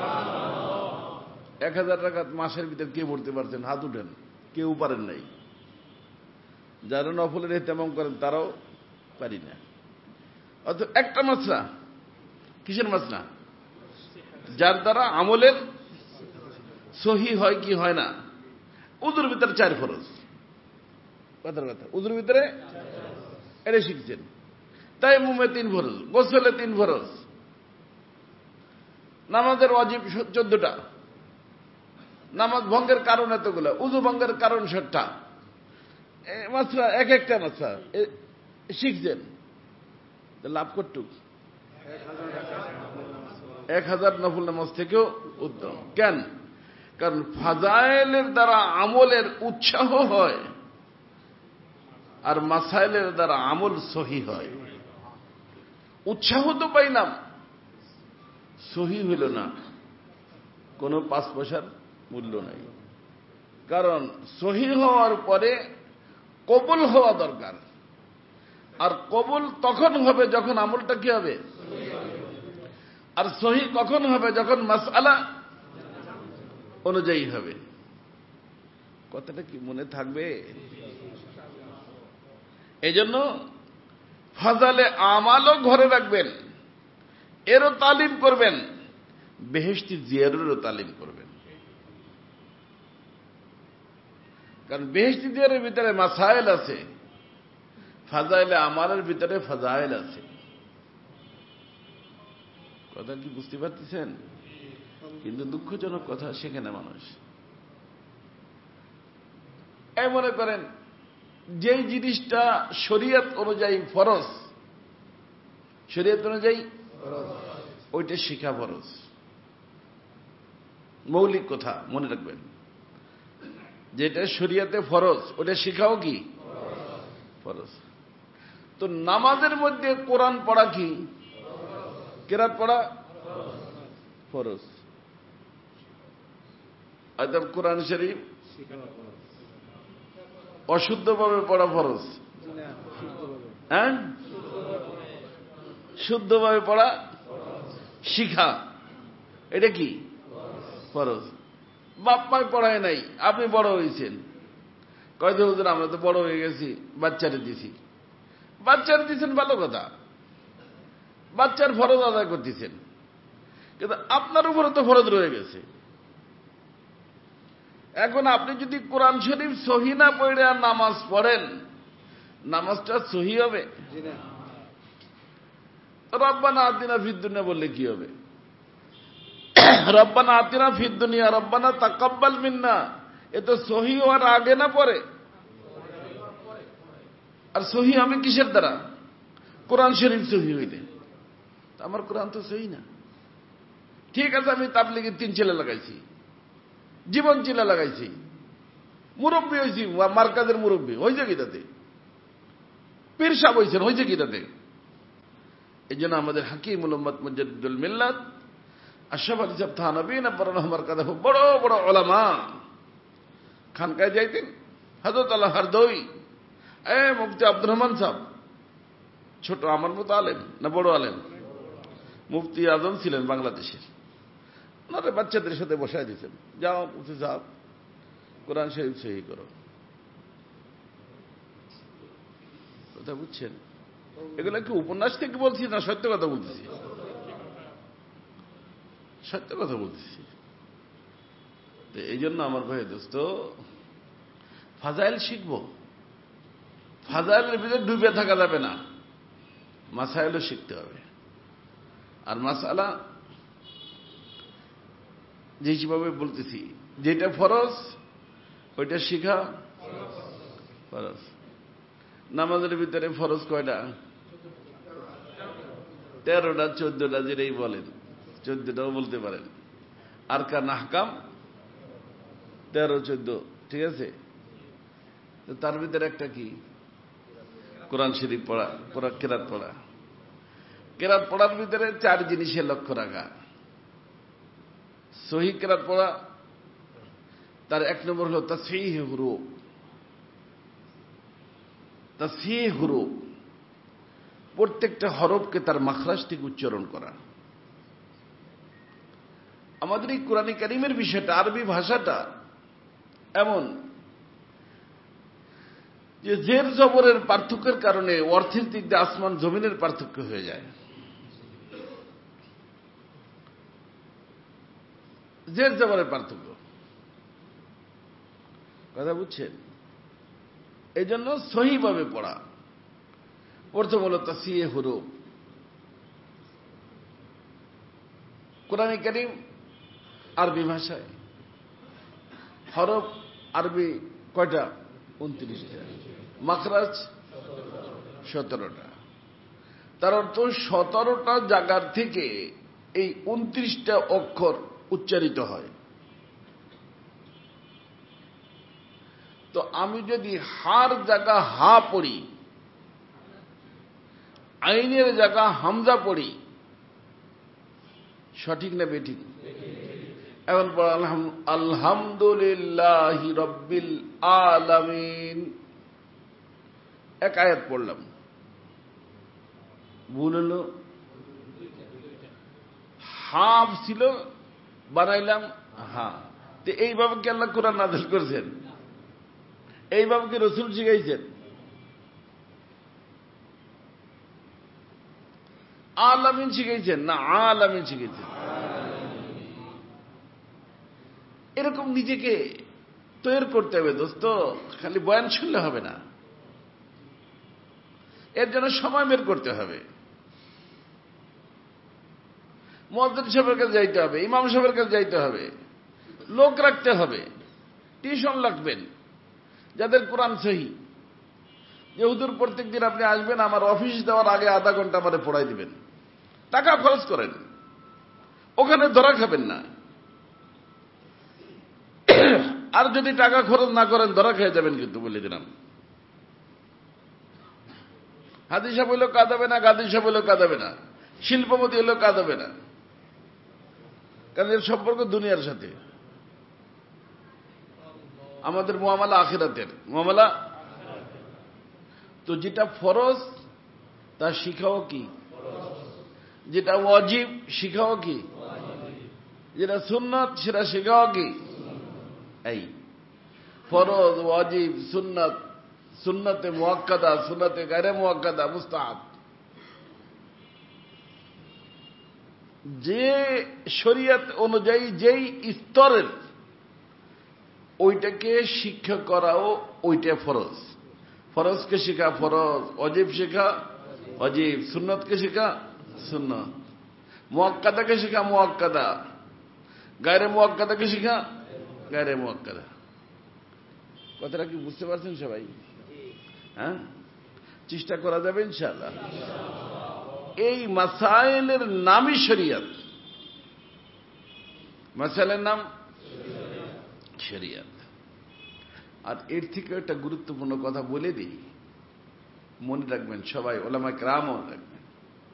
এক হাজার রাকাত মাসের ভিতর কে পড়তে পারছেন? হাত উঠেন। কেউ পারেন নাই। যারা নফলের ইহতেমাম করেন তারাও পারি না। অর্থাৎ একটা মাসলা, কিসের মাসলা? যার দ্বারা আমলের সহি হয় কি হয় না। উযুর ভিতরে চার ফরজ, কথার কথা, উযুর ভিতরে এটা শিখছেন। তায়াম্মুমে তিন ফরজ, গোসলে তিন ফরজ, নামাজের ওয়াজিব চোদ্দটা, নামাজ ভঙ্গের কারণ এতগুলো, উযু ভঙ্গের কারণ ষাটটা, মাসলা এক একটা মাসলা শিখছেন, লাভ করটুক এক হাজার নফল নামাজ থেকেও উত্তম। কেন? কারণ ফাজাইলের দ্বারা আমলের উৎসাহ হয় আর মাসাইলের দ্বারা আমল সহি হয়। উৎসাহ তো পাইলাম, সহি হইল না, কোনো পাঁচ পয়সার মূল্য নাই। কারণ সহি হওয়ার পরে কবুল হওয়া দরকার, আর কবুল তখন হবে যখন আমলটা কি হবে, আর সহি কখন হবে যখন মাসআলা অনুযায়ী হবে। কথাটা কি মনে থাকবে? এই জন্য ফাজালে আমালও ঘরে রাখবেন, এরও তালিম করবেন, বেহেশতি জিয়ারেরও তালিম করবেন। কারণ বেহেশতি জিয়ারের ভিতরে মাসাইল আছে, ফাজাইলে আমালের ভিতরে ফাজাইল আছে। কথা কি বুঝতে পারতেছেন? কিন্তু দুঃখজনক কথা, সেখানে মানুষ এই মনে করেন যেই জিনিসটা শরীয়ত অনুযায়ী ফরজ, শরীয়ত অনুযায়ী ওইটা শিখা ফরজ। মৌলিক কথা মনে রাখবেন, যেটা শরীয়তে ফরজ ওটা শিখাও কি ফরজ। তো নামাজের মধ্যে কোরআন পড়া কি, কেরাত পড়া ফরজ। অর্থাৎ কোরআন শরীফ অশুদ্ধভাবে পড়া ফরজ, হ্যাঁ, শুদ্ধভাবে পড়া শিখা, এটা কি ফরজ। বাপ মায় পড়ায় নাই, আপনি বড় হয়েছেন, কয়তো হুজুর আমরা তো বড় হয়ে গেছি, বাচ্চারে দিছি। বাচ্চারে দিচ্ছেন ভালো কথা, বাচ্চার ফরজ আদায় করতেছেন, কিন্তু আপনার উপরে তো ফরজ রয়ে গেছে। এখন আপনি যদি কোরআন শরীফ সহি না পড়ে আর নামাজ পড়েন, নামাজটা সহি হবে? রব্বানা আতিনা ফিদ দুনিয়া বললে কি হবে? রব্বানা আতিনা ফিদ দুনিয়া রব্বানা তাকাব্বাল মিন্না, এ তো সহি হওয়ার আগে না পরে? আর সহি আমি কিসের দ্বারা? কোরআন শরীফ সহি হইলে। আমার কোরআন তো সহি না। ঠিক আছে, আমি তাবলীগের তিন ছেলে লাগাইছি, জীবন চিলা লাগাইছি, মুরব্বী হয়েছি, মার্কাজের মুরব্বী হয়েছে কি তাতে? পীর সাহেব হয়েছেন, হয়েছে কি তাতে? এই জন্য আমাদের হাকিমুল উম্মত মুজাদ্দিদুল মিল্লাত আশরাফ আলী সাহেব থানভী নব্বর কাদা বড় বড় ওলামা খানকায় যাইতেন। হযরত আল্লাহ হারদৌই, এ মুফতি আব্দুর রহমান সাহেব, ছোট আমার মতো আলেম না বড় আলেম, মুফতি আজম ছিলেন বাংলাদেশের। ওনারা বাচ্চাদের সাথে বসায় দিয়েছেন, যাও মুফতি সাহেব কোরআন শরীফ সহি করো। কথা বুঝছেন? এগুলো কি উপন্যাস থেকে বলছি না সত্য কথা বলতেছি? সত্য কথা বলতেছি। তো এই জন্য আমার ভাই দোস্ত, ফাজাইল শিখবো, ফাজাইলের ভিতরে ডুবে থাকা যাবে না, মাসাইলও শিখতে হবে। আর মাসালা যেভাবে বলতেছি, যেটা ফরজ ওইটা শিখা ফরজ। নামাজের ভিতরে ফরজ কয়টা? তেরোটা চোদ্দটা, যেটাই বলেন, চোদ্দটাও বলতে পারেন। আর কান আহকাম তেরো চোদ্দ, ঠিক আছে। তো তার ভিতরে একটা কি? কোরআন শরীফ পড়া, কোরআন কেরাত পড়া। কেরাত পড়ার ভিতরে চার জিনিসের লক্ষ্য রাখা। সহি কেরাত পড়া, তার এক নম্বর হল তাসহিহ হুরুফ। তাসহিহ হুরুফ, প্রত্যেকটা হরফকে তার মাখরাজ থেকে উচ্চারণ করা। আমাদের এই কোরআন কারীমের বিষয়টা, আরবি ভাষাটা এমন যে জের জবরের পার্থক্যের কারণে অর্থের দিক দিয়ে আসমান জমিনের পার্থক্য হয়ে যায়। জের জবরের পার্থক্য, কথা বুঝছেন? এই জন্য সহিভাবে পড়া। প্রথম হল তাসহিহ হুরুফ। কোরআন কারীম আরবি ভাষায় হরফ আরবি কয়টা? উনত্রিশটা। মাখরাজ সতেরোটা। তার অর্থ সতেরোটা জায়গার থেকে এই উনত্রিশটা অক্ষর উচ্চারিত হয়। তো আমি যদি হার জায়গা হা পড়ি, আইনের জায়গা হামজা পড়ি, সঠিক না বেঠিক? এখন পড়ালাম আলহামদুলিল্লাহি রাব্বিল আলামিন, এক আয়াত পড়লাম, ভুল হলো, হাফ ছিল বানাইলাম হা। তো এইভাবে কি আল্লাহ কোরআন নাযিল করেছেন? এইভাবে কি রাসূল শিখাইছেন? আলামিন শিখাইছেন না আলামিন শিখাইছেন? এরকম নিজেকে তৈরি করতে হবে দোস্ত, খালি বয়ান শুনলে হবে না, এর জন্য সময় বের করতে হবে। মুয়াজ্জিন সাহেবের কাছে যাইতে হবে, ইমাম সাহেবের কাছে যাইতে হবে, লোক রাখতে হবে, টিউশন লাগবেন যাদের কোরআন সহি। যে হুজুর প্রত্যেক দিন আপনি আসবেন, আমার অফিস দেওয়ার আগে আধা ঘন্টা আমারে পড়াই দিবেন, টাকা খরচ করেন, ওখানে ধরা খাবেন না। আর যদি টাকা খরচ না করেন ধরা খেয়ে যাবেন কিন্তু, বলে দিলাম। হাদিস সাহেব হইলেও কাঁদাবে না, গাদি সাহেব হইলেও কাঁদাবে না, শিল্পপতি হইলেও কাঁদাবে না, কারণ এর সম্পর্ক দুনিয়ার সাথে। আমাদের মুআমালা আখিরাতের মুআমালা। তো যেটা ফরজ তা শিখাও কি, যেটা ওয়াজিব শিখাও কি, যেটা সুন্নাত সেটা শিখাও কি। এই ফরজ, ওয়াজিব, সুন্নাত, সুন্নতে মুআক্কাদা, সুন্নতে গায়রে মুআক্কাদা, মুস্তাহাব, যে শরীয়ত অনুযায়ী যেই স্তরের, ওইটাকে শিক্ষা করাও ওইটা ফরজ। ফরজকে শেখা ফরজ, ওয়াজিব শেখা ওয়াজিব, সুন্নতকে শেখা সুন্নাত। মুআক্কাদাকে শিখা মুআক্কাদা, গায়রে মুআক্কাদাকে শিখা গায়রে মুআক্কাদা। কথাটা কি বুঝতে পারছেন সবাই? হ্যাঁ, চেষ্টা করা যাবে ইনশাআল্লাহ। এই মাসাইলের নামই শরিয়ত। মাসাইলের নাম শরিয়ত। আর এর থেকে একটা গুরুত্বপূর্ণ কথা বলে দিই, মনে রাখবেন সবাই, ওলামায়ে কেরামও রাখবেন।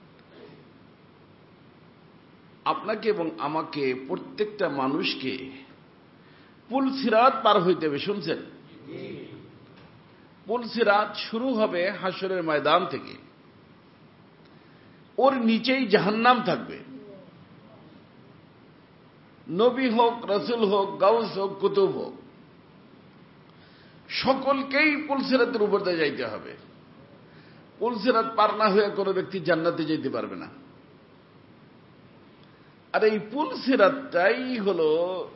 আপনাকে এবং আমাকে, প্রত্যেকটা মানুষকে পুল সিরাত পার হইতে হবে। শুনছেন? পুল সিরাত শুরু হবে হাসরের ময়দান থেকে। ওর নিচেই জাহান্নাম থাকবে। নবী হোক, রাসূল হোক, গাউস হোক, কুতুব হোক, সকলকেই পুল সিরাতের উপর দিয়ে যাইতে হবে। পুল সিরাত পার না হয়ে কোনো ব্যক্তি জান্নাতে যেতে পারবে না। আর এই পুল সিরাতটাই হলো,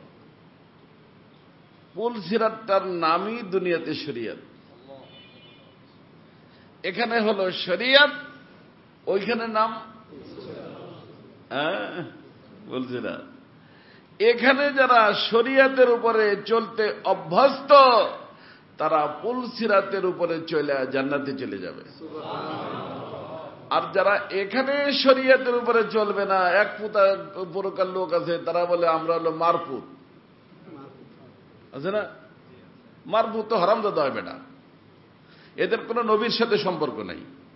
পুল সিরাতটার নামই দুনিয়াতে শরিয়ত। এখানে হলো শরিয়ত, ওইখানে নাম পুল সিরাত। এখানে যারা শরিয়তের উপরে চলতে অভ্যস্ত, তারা পুল সিরাতের উপরে চলে জান্নাতে চলে যাবে। আর যারা এখানে শরিয়তের উপরে চলবে না, এক পুতা প্রকার লোক আছে, তারা বলে আমরা হলো মারপুত, আছে না? মারপুত তো হারামজাদা হয় বেটা, এদের কোন নবীর সাথে সম্পর্ক নাই।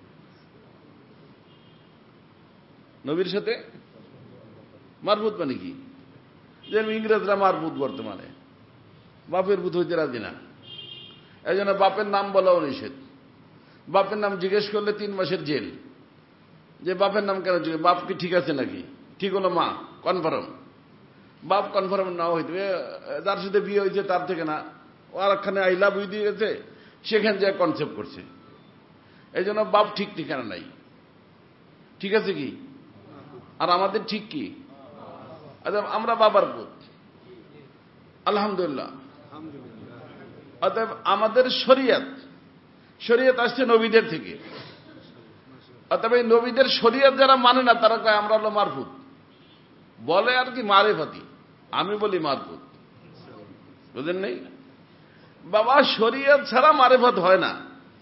নবীর সাথে মারপুত মানে কি? যে ইংরেজরা মারপুত বর্তমানে, বাপের পুত হইতে রাজি না। এই জন্য বাপের নাম বলাও নিষেধ। বাপের নাম জিজ্ঞেস করলে তিন মাসের জেল। যে বাপের নাম কেন জিজ্ঞেস, বাপ কি ঠিক আছে নাকি? ঠিক হলো মা কনফার্ম। বাপ কনফার্ম না হইতে, যার সাথে বিয়ে হয়েছে তার থেকে না, ও আর একখানে আই লাভ ইউ দিয়ে গেছে, সেখানে যে কনসেপ্ট করছে। এই জন্য বাপ ঠিক ঠিকানা নাই। ঠিক আছে কি? আর আমাদের ঠিক কি? আমরা বাবার পুত, আলহামদুলিল্লাহ। অতএব আমাদের শরিয়ত, শরিয়ত আসছে নবীদের থেকে। অতএব এই নবীদের শরিয়ত যারা মানে না, তারা কয় আমরা হলো মারফুত, বলে আর কি মারেফাতি। আমি বলি মারফুত, বুঝলেন নেই বাবা? শরিয়ত ছাড়া মারেফত হয় না।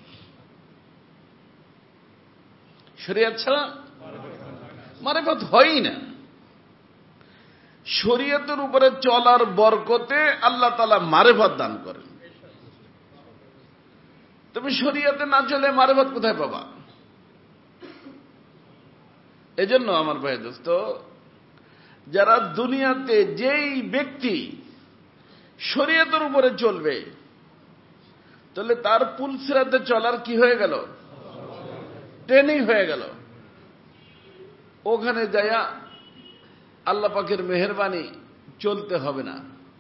শরিয়ত ছাড়া মারেফত হয়ই না। শরিয়তের উপরে চলার বরকতে আল্লাহ তাআলা মারেফত দান করেন। তুমি শরিয়তে না চলে মারেফত কোথায় পাবা? এজন্য আমার ভাই দোস্ত, যারা দুনিয়াতে যেই ব্যক্তি শরিয়তের উপরে চলবে, তাহলে তার পুল সিরাতে চলার কি হয়ে গেল? ট্রেনিং হয়ে গেল। ওখানে যায়া আল্লাহ পাকের মেহেরবানি চলতে হবে না,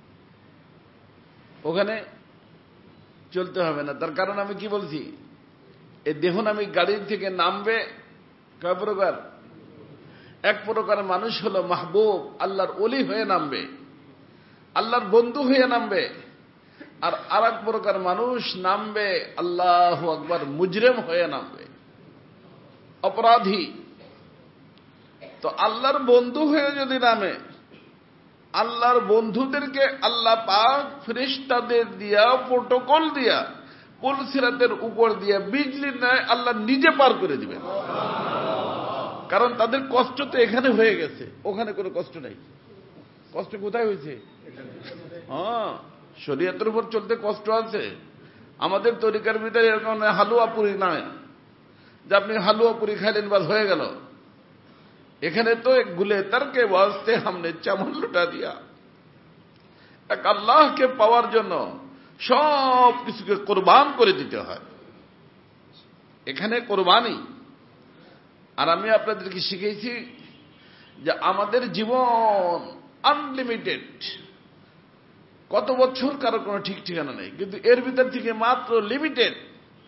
ওখানে চলতে হবে না। তার কারণ আমি কি বলছি, এই দেখুন আমি গাড়ি থেকে নামবে কয় প্রকার? এক প্রকার মানুষ হলো মাহবুব, আল্লাহর ওলি হয়ে নামবে, আল্লাহর বন্ধু হয়ে নামবে। আর আর এক প্রকার মানুষ নামবে আল্লাহু আকবার মুজরিম হয়ে নামবে, অপরাধী। তো আল্লাহর বন্ধু হয়ে যদি নামে, আল্লাহর বন্ধুদেরকে আল্লাহ পাক ফেরেশতাদের দিয়া, প্রোটোকল দিয়া, পুল সিরাতের উপর দিয়া বিজলি নেয়, আল্লাহ নিজে পার করে দিবেন। কারণ তাদের কষ্ট তো এখানে হয়ে গেছে, ওখানে কোনো কষ্ট নাই। কষ্ট কোথায় হয়েছে? হ্যাঁ, শরীয়তের উপর চলতে কষ্ট আছে। আমাদের তরিকার ভিতরে এরকম হালুয়া পুরি নয় যে আপনি হালুয়া পুরি খাইলেন বাস হয়ে গেল। এখানে তো এক গুলে তারকে ওয়াস্তে हमने চামন লুটা দিয়া। এক আল্লাহকে পাওয়ার জন্য সব কিছুকে কোরবান করে দিতে হয়, এখানে কোরবানি। আর আমি আপনাদেরকে শিখেছি যে আমাদের জীবন আনলিমিটেড, কত বছর কারো কোনো ঠিক ঠিকানা নেই, কিন্তু এর ভিতর থেকে মাত্র লিমিটেড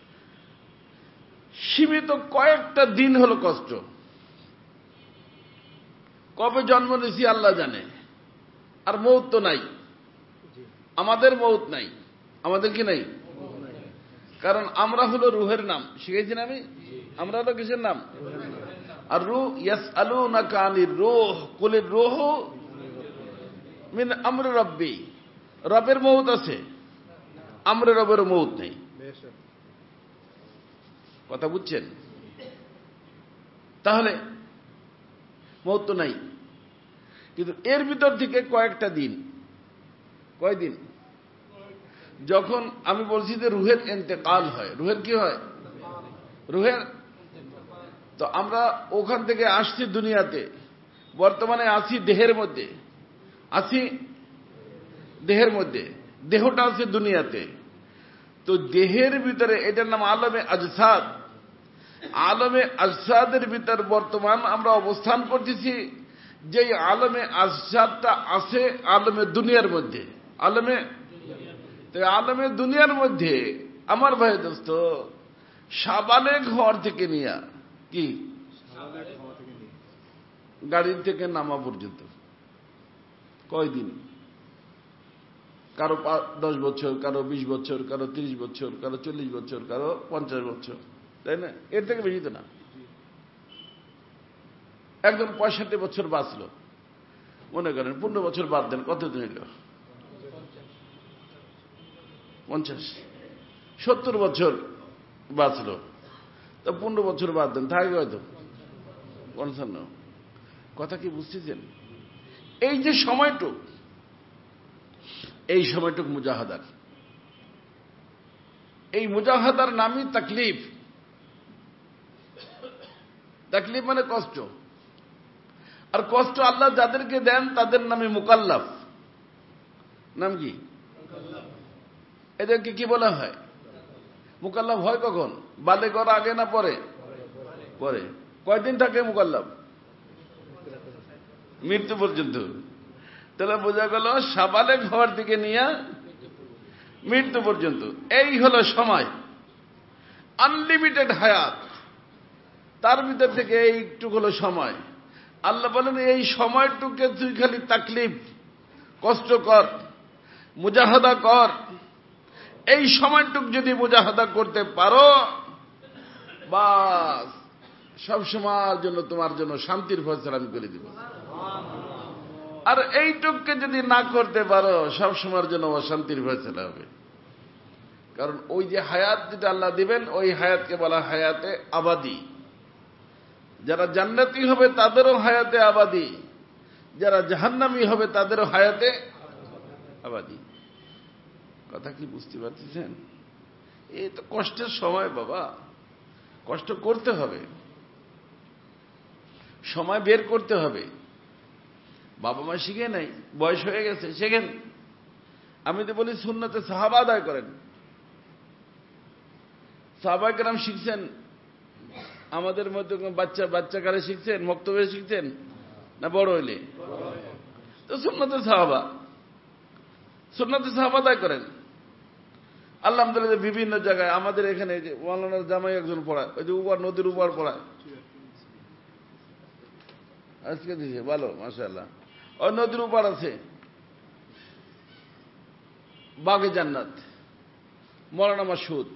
সীমিত কয়েকটা দিন হলো কষ্ট। কবে জন্ম নিয়েছি আল্লাহ জানে। আর মৌত তো নাই, আমাদের মৌত নাই। আমাদের কি নাই? কারণ আমরা হলো রুহের নাম। শিখেছি না আমি? আমরা হলো কিসের নাম? আর রূহ ইয়াসআলুনাকা আনির রূহ কুলির রূহু মিন আমরি রাব্বি, রবের মউত আছে, আমরে রবের মউত নেই। কথা বুঝছেন? তাহলে মউত তো নাই, কিন্তু এর ভিতর থেকে কয়েকটা দিন, কয়দিন, যখন আমি বলছি যে রুহের ইন্তেকাল হয়, রুহের কি হয়, রুহের, তো আমরা ওখান থেকে আসছি দুনিয়াতে, বর্তমানে আছি দেহের মধ্যে, আছি দেহের মধ্যে, দেহটা আছে দুনিয়াতে। তো দেহের ভিতরে এটার নাম আলমে আজসাদ। আলমে আজসাদের ভিতর বর্তমান আমরা অবস্থান করতেছি, যে আলমে আজসাদটা আছে আলমে দুনিয়ার মধ্যে, আলমে, তো আলমে দুনিয়ার মধ্যে আমার ভাই দোস্ত সাবালেগ হওয়ার থেকে নিয়ে কি গাড়ির থেকে নামা পর্যন্ত কয়দিন, কারো দশ বছর, কারো বিশ বছর, কারো তিরিশ বছর, কারো চল্লিশ বছর, কারো পঞ্চাশ বছর, তাই না? এর থেকে বেশি তো না। একজন পঁয়ষট্টি বছর বাঁচল, মনে করেন পনেরো বছর বাদ দেন, কতদিন হইল? পঞ্চাশ। সত্তর বছর বাঁচল, তো পনেরো বছর বাদ দেন, থাকে হয়তো পঞ্চান্ন। কথা কি বুঝতেছেন? এই যে সময়টুক, এই সময়টুক মুজাহাদার, এই মুজাহাদার নামই তাকলিফ। তাকলিফ মানে কষ্ট, আর কষ্ট আল্লাহ যাদেরকে দেন তাদের নামে মুকাল্লাফ। নাম কি? এদেরকে কি বলা হয়? মুকাল্লাফ হয় কখন? বালে করা আগে না পরে? পরে। কয়দিন থাকে মুকাল্লাফ? মৃত্যু পর্যন্ত। তাহলে বোঝা গেল সাবালেগ হওয়ার দিকে নিয়ে মৃত্যু পর্যন্ত এই হলো সময়, আনলিমিটেড হায়াত। তার ভিতর থেকে এইটুকু হলো সময়। আল্লাহ বলেন এই সময়টুকে তুই খালি তাকলিফ, কষ্ট কর, মুজাহাদা কর। এই সময়টুক যদি মুজাহাদা করতে পারো, বাস সব সময়ের জন্য তোমার জন্য শান্তির ফয়সালা আমি করে দিব। আর এইটুককে যদি না করতে পারো, সব সময়ের জন্য অশান্তির ফয়সালা হবে। কারণ ওই যে হায়াত যেটা আল্লাহ দিবেন, ওই হায়াতকে বলা হায়াতে আবাদি। যারা জান্নাতি হবে তাদেরও হায়াতে আবাদি, যারা জাহান্নামী হবে তাদেরও হায়াতে আবাদি। কথা কি বুঝতে পারতেছেন? এই তো কষ্টের সময় বাবা, কষ্ট করতে হবে, সময় বের করতে হবে। বাবা মা শিখে নাই, বয়স হয়ে গেছে, শেখেন। আমি তো বলি সুন্নতে সাহাবা আদায় করেন। সাহাবায়ে কেরাম শিখছেন, আমাদের মধ্যে বাচ্চা বাচ্চা কারে শিখছেন? মক্তবে শিখছেন না বড় হইলে? তো সুন্নতে সাহাবা, সুন্নতে সাহাবা আদায় করেন। আলহামদুলিল্লাহ বিভিন্ন জায়গায়, আমাদের এখানে যে মাওলানার জামাই একজন পড়ায়, ওই যে উপর নদীর উপর পড়ায়, আজকে দিছে ভালো মাশাআল্লাহ। ওই নদীর উপর আছে বাগে জান্নাত, মৌলানা মাসুদ,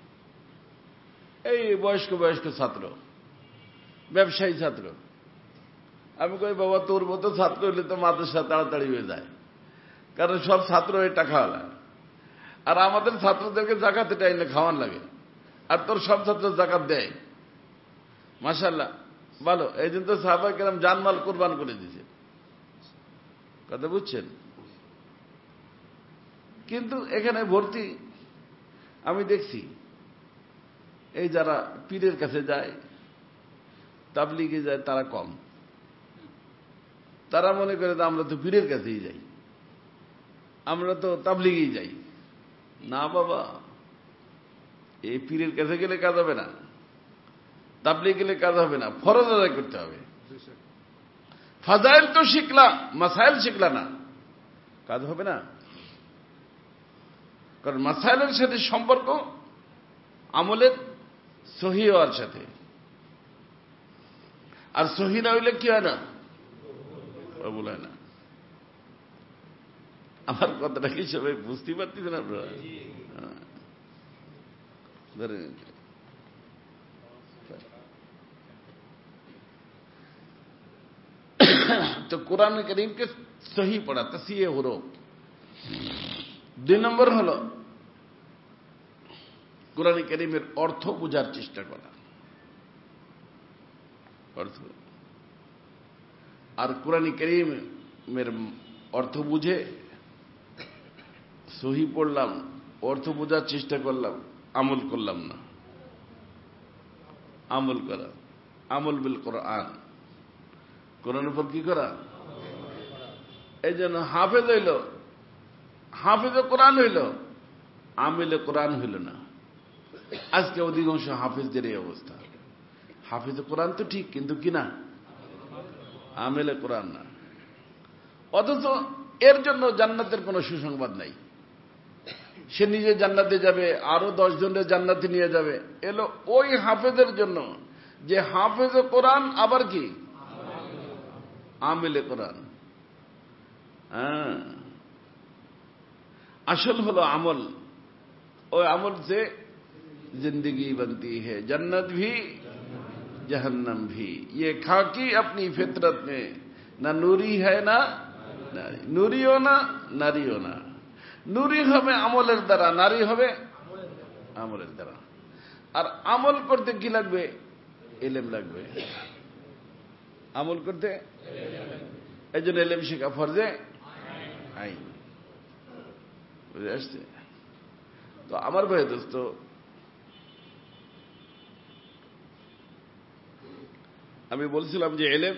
এই বয়স্ক বয়স্ক ছাত্র, ব্যবসায়ী ছাত্র। আমি কই বাবা তোর মতো ছাত্র হইলে তো মাদ্রাসা তাড়াতাড়ি হয়ে যায়, কারণ সব ছাত্র এই টাকাওয়ালা। আর আমাদের ছাত্রদেরকে জাকাতে টাইলে খাওয়ান লাগে, আর তোর সব ছাত্র জাকাত দেয়। মাশাআল্লাহ ভালো। এই দিন তো সাহাবায়ে কেরাম জানমাল কোরবান করে দিয়েছে। কথা বুঝছেন? কিন্তু এখানে ভর্তি আমি দেখছি, এই যারা পীরের কাছে যায়, তাবলিগে যায়, তারা কম। তারা মনে করে যে আমরা তো পীরের কাছেই যাই, আমরা তো তাবলিগেই যাই। না বাবা, এই পীরের কাছে গেলে কাজ হবে না, তাবলিগ গেলে কাজ হবে না, ফরজ আদায় করতে হবে। ফাজাইল তো শিখলা, মাসাইল শিখলা না, কাজ হবে না। কারণ মাসাইলের সাথে সম্পর্ক আমলের সহি হওয়ার সাথে, আর সহি না হইলে কি হয় না, কবুল হয় না। আমার কথাটা কি সবাই বুঝতে পারতেছেন আপনারা? ধরেন তো কোরআন কারীমকে সহি পড়া, তাসিয়ে হুরুফ। দুই নম্বর হলো কোরআন কারীমের অর্থ বোঝার চেষ্টা করা, অর্থ। আর কোরআন কারীমের অর্থ বুঝে সহি পড়লাম, অর্থ বোঝার চেষ্টা করলাম, আমল করলাম না। আমল করা, আমল বিল কোরআন, কোরআনের উপর কি করা। এই জন্য হাফেজ হইল, হাফেজ কোরআন হইল, আমিলে কোরআন হইল না। আজকে অধিকাংশ হাফেজদের এই অবস্থা। হাফেজ কোরআন তো ঠিক, কিন্তু কি না, আমিলে কোরআন না। অথচ এর জন্য জান্নাতের কোনো সুসংবাদ নাই। সে নিজে জান্নাতে যাবে, আরো দশ জনের জান্নাতে নিয়ে যাবে, এলো ওই হাফেজের জন্য যে হাফেজ কোরআন আবার কি আমিলে কোরআন। হ্যাঁ, আসল হলো আমল। ওই আমল से जिंदगी बनती है, जन्नत भी जहन्नम भी। ये खाकी अपनी फितरत में ना नूरी है ना नारी, नूरिও না নারীও না। নূরি হবে আমলের দ্বারা, নারী হবে আমলের দ্বারা। আর আমল করতে কি লাগবে, ইলম লাগবে। আমল করতে এই জন্য ইলম শেখা ফরজে আইন। বুঝে আসছে? তো আমার ভাই দোস্ত, আমি বলছিলাম যে ইলম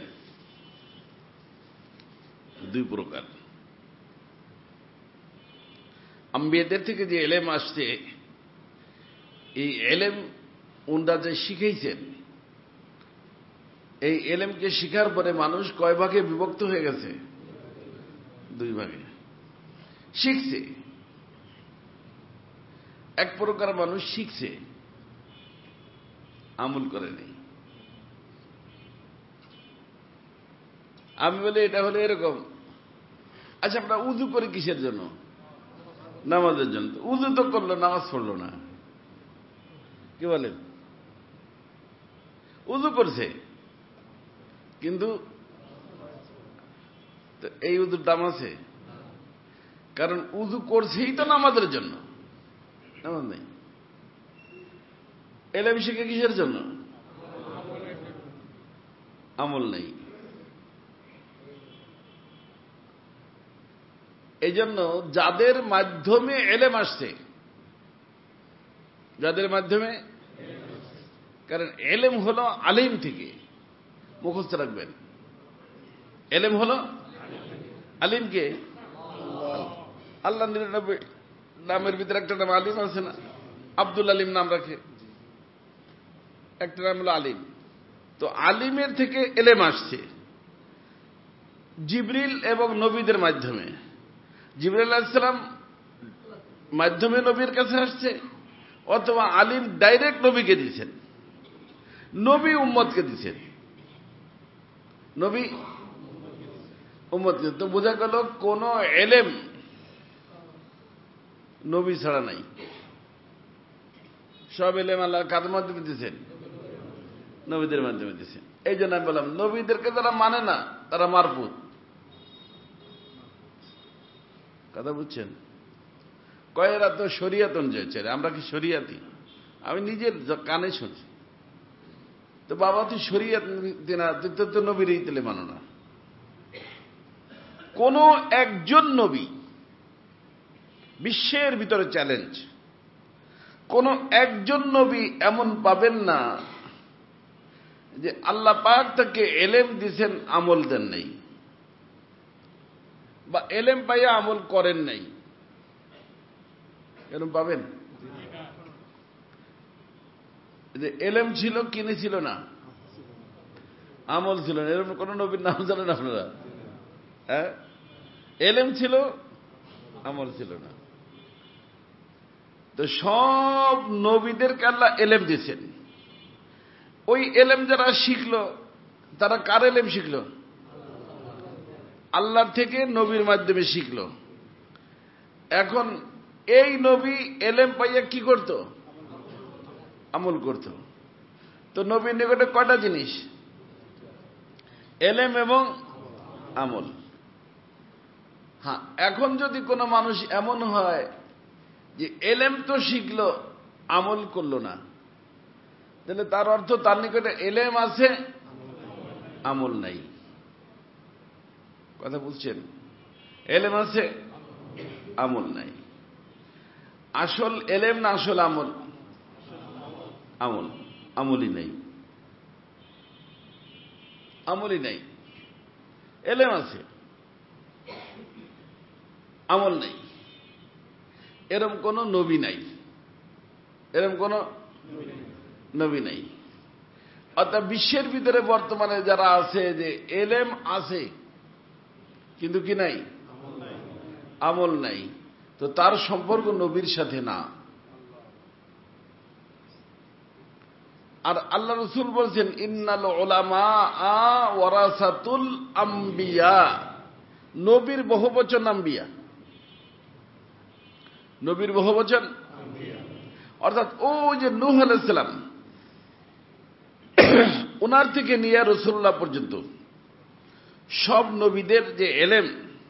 দুই প্রকার। আম্বিয়াদের থেকে যে ইলম আসছে, এই ইলম উনরা যে শিখাইছেন, এই ইলমকে শিখার পরে মানুষ কয় ভাগে বিভক্ত হয়ে গেছে, দুই ভাগে। শিখছে, এক প্রকার মানুষ শিখছে, আমল করে নেই। আমি বলি এটা হলো এরকম, আচ্ছা আমরা উযু করি কিসের জন্য, নামাজের জন্য। উযু তো করলো, নামাজ পড়লো না, কি বলেন? উযু করছে কিন্তু এই উযুর দাম আছে, কারণ উযু করছেই তো নামাজের জন্য, নামাজ নেই। ইলম শিখে কিসের জন্য, আমল নেই। এই জন্য যাদের মাধ্যমে ইলম আসছে, যাদের মাধ্যমে, কারণ ইলম হলো আলিম থেকে, মুখস্থ রাখবেন। ইলম হলো আলিমকে, আল্লাহ নিরানব্বই নামের ভিতরে একটা নাম আলিম আছে না, আব্দুল আলিম নাম রাখে, একটা নাম হলো আলিম। তো আলিমের থেকে ইলম আসছে জিবরিল এবং নবীদের মাধ্যমে। জিবরিল আলাইহিস সালাম মাধ্যমে নবীর কাছে আসছে, অথবা আলিম ডাইরেক্ট নবীকে দিয়েছেন, নবী উম্মতকে দিয়েছেন, নবী উম্মতকে। তো বোঝা গেল কোন ইলম নবী ছাড়া নাই, সব ইলম আল্লাহ কাদের মাধ্যমে দিয়েছেন, নবীদের মাধ্যমে দিয়েছেন। এই জন্য আমি বললাম নবীদেরকে যারা মানে না তারা মারফুত। কথা বুঝছেন? কয়েরা তো শরিয়াত অনুযায়ী চলে, আমরা কি শরিয়াতি? আমি নিজের কানে শুনছি। তো বাবা তুই শরিয়াত না, তুই তো নবীর এই তেলে মানো না। কোন একজন নবী, বিশ্বের ভিতরে চ্যালেঞ্জ, কোন একজন নবী এমন পাবেন না যে আল্লাহ পাক তাকে ইলম দিয়েছেন, আমল দেন নাই, বা ইলম পাইয়া আমল করেন নাই, এরকম পাবেন? যে ইলম ছিল কিনে ছিল না, আমল ছিল না, এরকম কোন নবীর নাম জানেন আপনারা? হ্যাঁ, ইলম ছিল, আমল ছিল না। তো সব নবীদেরকে আল্লাহ ইলম দিয়েছেন। ওই ইলম যারা শিখলো তারা কার ইলম শিখলো? আল্লাহর থেকে নবীর মাধ্যমে শিখলো। এখন এই নবী ইলম পাইয়া কি করত? আমল করত। তো নবীর নিকটে কয়টা জিনিস? ইলম এবং আমল। হ্যাঁ, এখন যদি কোনো মানুষ এমন হয় যে এলেম তো শিখলো, আমল করলো না, তাহলে তার অর্থ তার নিকটে এলেম আছে, আমল নাই। কথা বুঝছেন? এলেম আছে, আমল নাই। আসল এলেম না আসল আমল? আমল। আমলই নাই, আমলই নাই। এলেম আছে, আমল নাই। এরম কোন নবী নাই, এরম কোন নবী নাই। অর্থাৎ বিশ্বের ভিতরে বর্তমানে যারা আছে যে এলেম আছে কিন্তু কি নাই, আমল নাই, তো তার সম্পর্ক নবীর সাথে না। আর আল্লাহ রাসূল বলছেন ইন্নাল উলামা ওয়ারাসাতুল আম্বিয়া, নবীর বহুবচন আম্বিয়া, নবীর বহুবচন। অর্থাৎ ও যে নূহ আলাইহিস সালাম, ওনার থেকে নিয়ে রাসূলুল্লাহ পর্যন্ত সব নবীদের যে এলেম,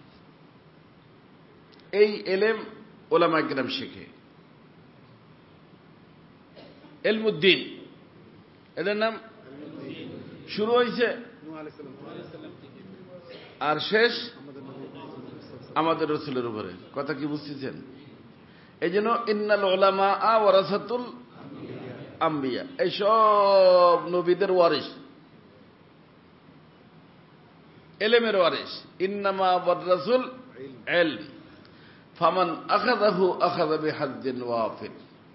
এই এলেম উলামায়ে কেরাম শেখে। ইলমুদ্দিন, এটার নাম শুরু হয়েছে আর শেষ আমাদের রাসূলের উপরে। কথা কি বুঝতেছেন? এই জন্য ইন্নাল উলামা ওয়ারাসাতুল আম্বিয়া, এই সব নবীদের ওয়ারিস, এলেমের ওয়ারিস। ইন্নামা ওয়ারাসুল ইলম ফামান আখাযাহু আখাযা বিহাজ্জিন ওয়াফির।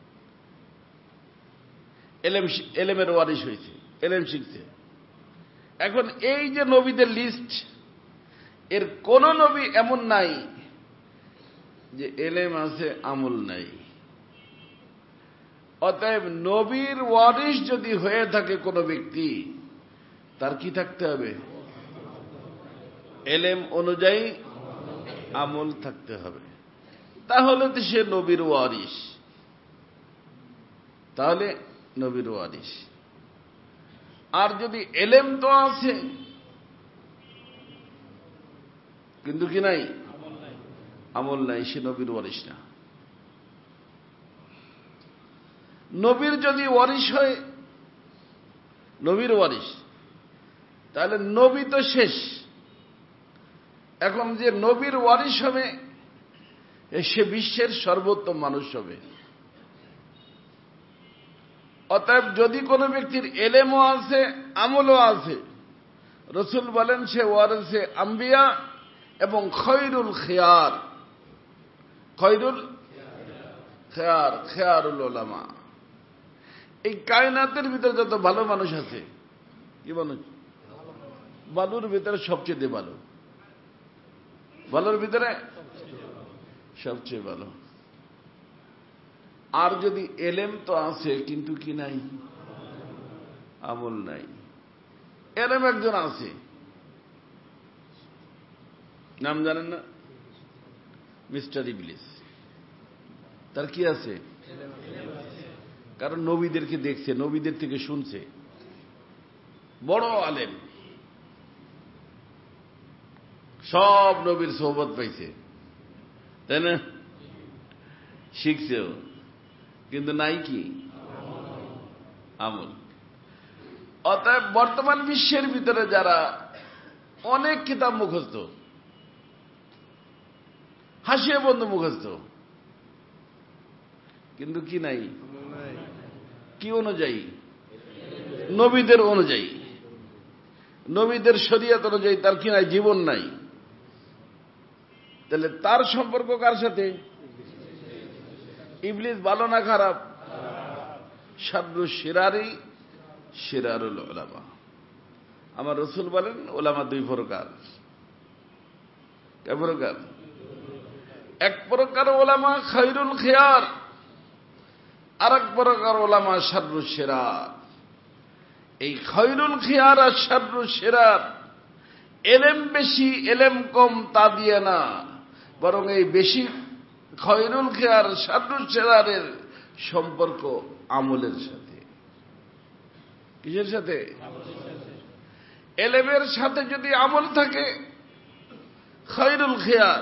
এলেম, এলেমের ওয়ারিস হয়েছে, এলেম শিখছে। এখন এই যে নবীদের লিস্ট, এর কোন নবী এমন নাই যে এলেম আছে আমল নাই। অতএব নবীর ওয়ারিস যদি হয়ে থাকে কোনো ব্যক্তি, তার কি থাকতে হবে? এলেম অনুযায়ী আমল থাকতে হবে, তাহলে তো সে নবীর ওয়ারিস, তাহলে নবীর ওয়ারিস। আর যদি এলেম তো আছে কিন্তু কি নাই, আমল নাই, সে নবীর ওয়ারিস না। নবীর যদি ওয়ারিস হয়, নবীর ওয়ারিস, তাহলে নবী তো শেষ। এখন যে নবীর ওয়ারিস হবে সে বিশ্বের সর্বোত্তম মানুষ হবে। অতএব যদি কোনো ব্যক্তির এলেমও আছে, আমলও আছে, রাসূল বলেন সে ওয়ারিসে আম্বিয়া এবং খৈরুল খিয়ার, খৈরুল খিয়ার, খিয়ারুল উলামা। এই কায়নাতের ভিতরে যত ভালো মানুষ আছে, কি মানুষ? ভালোর ভিতরে সবচেয়ে ভালো, ভালোর ভিতরে সবচেয়ে ভালো। আর যদি এলেম তো আছে কিন্তু কি নাই, আমল নাই। এলেম একজন আছে, নাম জানেন না? মিস্টার ইবলিস। তার কি আছে? কারণ নবীদেরকে দেখছে, নবীদের থেকে শুনছে, বড় আলেম, সব নবীর সোহবত পাইছে, তাই না? শিখছেও, কিন্তু নাই কি আমল। অতএব বর্তমান বিশ্বের ভিতরে যারা অনেক কিতাব মুখস্থ, হাসিয়ে বন্ধু মুখস্থ, কিন্তু কি নাই, কি অনুযায়ী? নবীদের অনুযায়ী, নবীদের শরীয়ত অনুযায়ী তার কি নাই, জীবন নাই। তাহলে তার সম্পর্ক কার সাথে? ইবলিস ভালো না খারাপ? শাররু শিরারি শিরারুল উলামা। আমার রাসূল বলেন উলামা দুই প্রকার। কে প্রকার? এক প্রকার উলামা খায়রুল খিয়ার, আর এক প্রকার উলামা শাররু শিরার। এই খায়রুল খিয়ার আর শাররু শিরার এলেম বেশি এলেম কম তা দিয়ে না, বরং এই বেশি খায়রুল খিয়ার শাররু শিরারের সম্পর্ক আমলের সাথে। কিসের সাথে? এলেমের সাথে যদি আমল থাকে খায়রুল খিয়ার,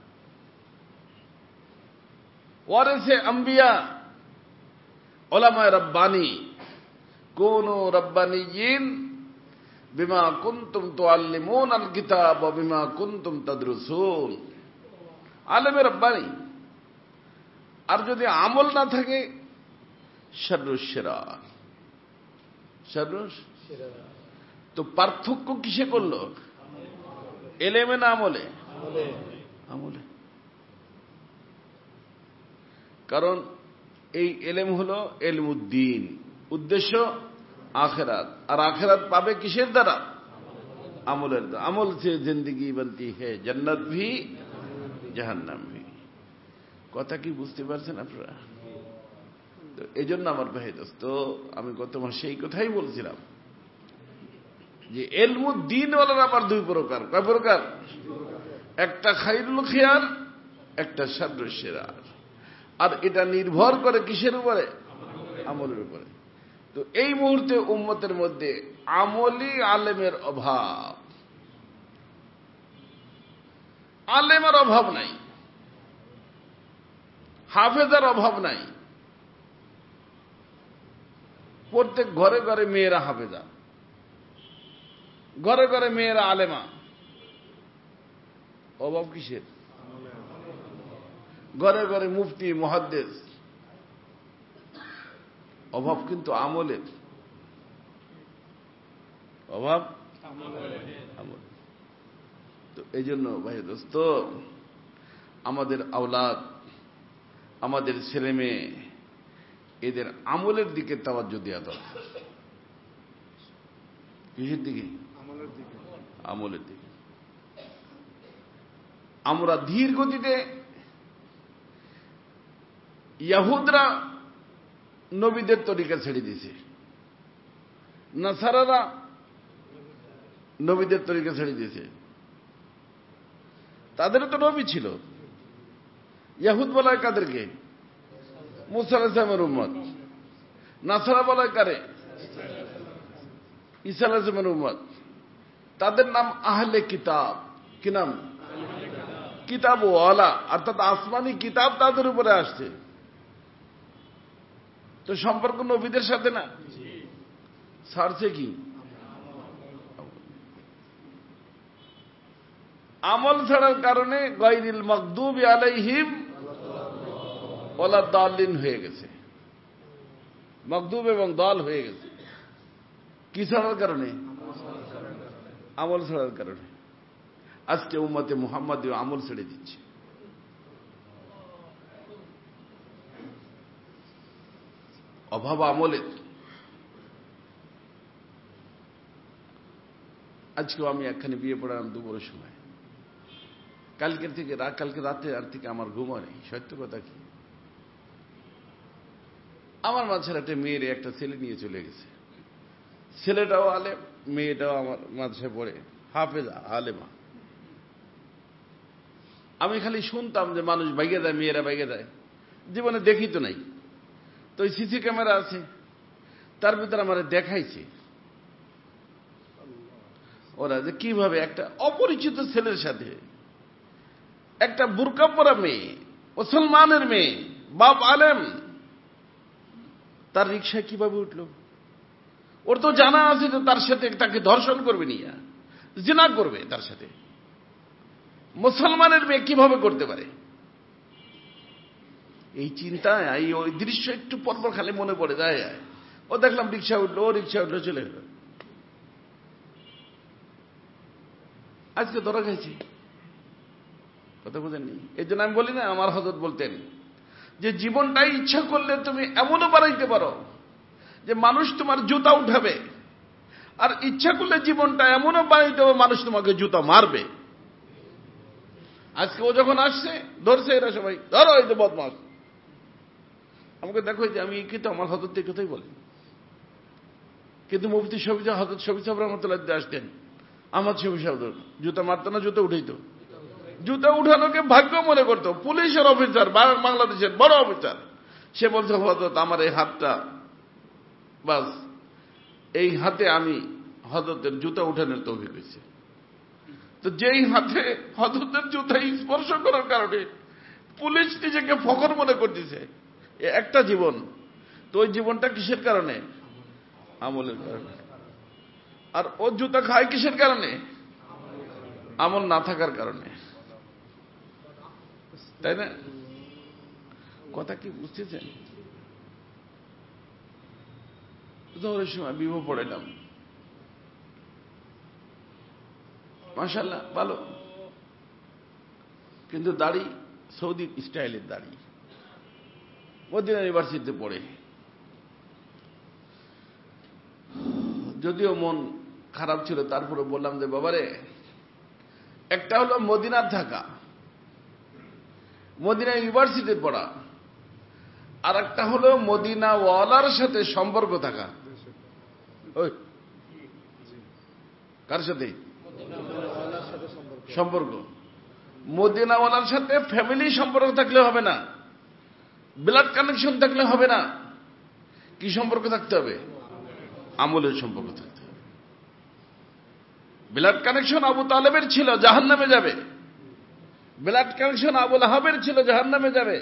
ওয়ারিসে আম্বিয়া, উলামায়ে রাব্বানী, কুনু রাব্বানিয়িন বিমা কুনতুম তুআল্লিমুনাল কিতাব ওয়া বিমা কুনতুম তাদরুসুন। আলেমে রাব্বানী। আর যদি আমল না থাকে, শাররুশ শিরার, শাররুশ শিরার। তো পার্থক্য কিসে করলো? এলেমে না আমলে? আমলে। কারণ এই এলেম হলো এলমুদ্দিন, উদ্দেশ্য আখেরাত। আর আখেরাত পাবে কিসের দ্বারা? আমলের দ্বারা। আমল সে জিন্দগি বনতি হে, জান্নাত ভি জাহান্নাম ভি। কথা কি বুঝতে পারছেন আপনারা? তো এই জন্য আমার ভাই দোস্ত, আমি গত মাসে এই কথাই বলছিলাম যে এলমুদ্দিন ওয়ালার আবার দুই প্রকার। কয় প্রকার? একটা খায়রুল খিয়ার, একটা শাররুশ শিরার। আর এটা নির্ভর করে কিসের উপরে? আমলের উপরে। তো এই মুহূর্তে উম্মতের মধ্যে আমলি আলেমের অভাব। আলেমের অভাব নাই, হাফেজার অভাব নাই। প্রত্যেক ঘরে ঘরে মেয়েরা হাফেজা, ঘরে ঘরে মেয়েরা আলেমা। অভাব কিসের? ঘরে ঘরে মুফতি মুহাদ্দিস। অভাব কিন্তু আমলের। অভাব আমল। তো এই জন্য ভাই দোস্ত, আমাদের আওলাদ, আমাদের ছেলে মেয়ে, এদের আমলের দিকে তাওয়াজ্জুহ দেওয়া দরকার। কিসের দিকে? আমলের দিকে। আমলের দিকে। আমরা ধীর গতিতে, ইহুদরা নবীদের তরিকা ছেড়ে দিয়েছে, নাসারারা নবীদের তরিকা ছেড়ে দিয়েছে। তাদেরও তো নবী ছিল। ইহুদ বলায় কাদেরকে? মুসা আলাইহিস সালামের উম্মত। নাসারা বলায় কারে? ঈসা আলাইহিস সালামের উম্মত। তাদের নাম আহলে কিতাব। কি নাম? কিতাব ওয়ালা, অর্থাৎ আসমানি কিতাব তাদের উপরে আসছে। তো সম্পর্ক নবীদের সাথে না, ছাড়ছে কি? আমল ছাড়ার কারণে গায়রিল মাগদুবি আলাইহিম ওয়ালা দাল্লিন হয়ে গেছে। মাগদুব এবং দাল হয়ে গেছে। কি ছাড়ার কারণে? আমল ছাড়ার কারণে। আজকে উম্মতে মুহাম্মাদী আমল ছেড়ে দিচ্ছে। অভাব আমলের। আজকেও আমি একখানে বিয়ে পড়ালাম দুপুরের সময়। কালকের থেকে কালকে রাতে আর থেকে আমার ঘুম নেই। সত্য কথা কি, আমার মাঝখানে একটা মেয়ের একটা ছেলে নিয়ে চলে গেছে। ছেলেটাও আলেম, মেয়েটাও আমার মাঝে পড়ে হাফেজা আলেমা। আমি খালি শুনতাম যে মানুষ বাইকে যায়, মেয়েরা বাইকে যায়, জীবনে দেখি তো নাই। তো ওই সিসি ক্যামেরা আছে, তার ভিতরে আমার দেখাইছে ওরা যে কিভাবে একটা অপরিচিত ছেলের সাথে একটা বুরকা পরা মেয়ে, মুসলমানের মেয়ে, বাপ আলেম, তার রিকশায় কিভাবে উঠল। ওর তো জানা আছে যে তার সাথে তাকে ধর্ষণ করবে, নিয়ে জিনা করবে তার সাথে। মুসলমানের মেয়ে কিভাবে করতে পারে? এই চিন্তায় এই ওই দৃশ্য একটু পরপর খালি মনে পড়ে যায়। ও দেখলাম রিক্সা উঠলো, ও রিক্সা উঠলো, চলে গেল। আজকে ধরা খাইছি। কথা বুঝেননি? এই জন্য আমি বলি না, আমার হযরত বলতেন যে জীবনটাই ইচ্ছা করলে তুমি এমনও বানাইতে পারো যে মানুষ তোমার জুতা উঠাবে, আর ইচ্ছা করলে জীবনটা এমনও বানাইতে হবে মানুষ তোমাকে জুতা মারবে। আজকে ও যখন আসছে, ধরছে এরা সবাই, ধরো এই তো বদমাস। আমাকে দেখো যে আমি কিন্তু আমার হযরত এই কথাই বলি। কিন্তু মুফতি শফি সাহেব, হযরত শফি সাহেব রাহমাতুল্লাহ আলাইহি আসতেন, আহমদ শফি সাহেব জুতা মারতো না, জুতা উঠাইতো। জুতা উঠানোকে ভাগ্য মনে করতো। পুলিশের অফিসার, বাংলাদেশের বড় অফিসার, সে বলছে হযরত আমার এই হাতটা, বাস এই হাতে আমি হযরতের জুতা উঠানোর তৌফিক হয়েছে। তো তো যেই হাতে হযরতের জুতা স্পর্শ করার কারণে পুলিশ নিজেকে ফখর মনে করতেছে, একটা জীবন, তো ওই জীবনটা কিসের কারণে? আমলের কারণে। আর ও জুতা খায় কিসের কারণে? আমল না থাকার কারণে, তাই না? কথা কি বুঝতেছেন? জোহরের সময় বিবাহ পড়াইলাম, মাশাআল্লাহ ভালো, কিন্তু দাড়ি সৌদি স্টাইলের দাড়ি, মদিনা ইউনিভার্সিটিতে পড়ে। যদিও মন খারাপ ছিল, তারপরে বললাম যে বাবারে, একটা হলো মদিনার থাকা, মদিনা ইউনিভার্সিটিতে পড়া, আর একটা হলো মদিনা ওয়ালার সাথে সম্পর্ক থাকা। ওই কার সাথে সম্পর্ক? মদিনাওয়ালার সাথে ফ্যামিলি সম্পর্ক থাকলে হবে না, ব্লাড কানেকশন থাকলে হবে না। কি সম্পর্ক থাকতে হবে? আমলের সম্পর্ক থাকতে হবে। ব্লাড কানেকশন আবু তালেবের ছিল, জাহান্নামে যাবে। ব্লাড কানেকশন আবুল আহাবের ছিল, জাহান্নামে যাবে।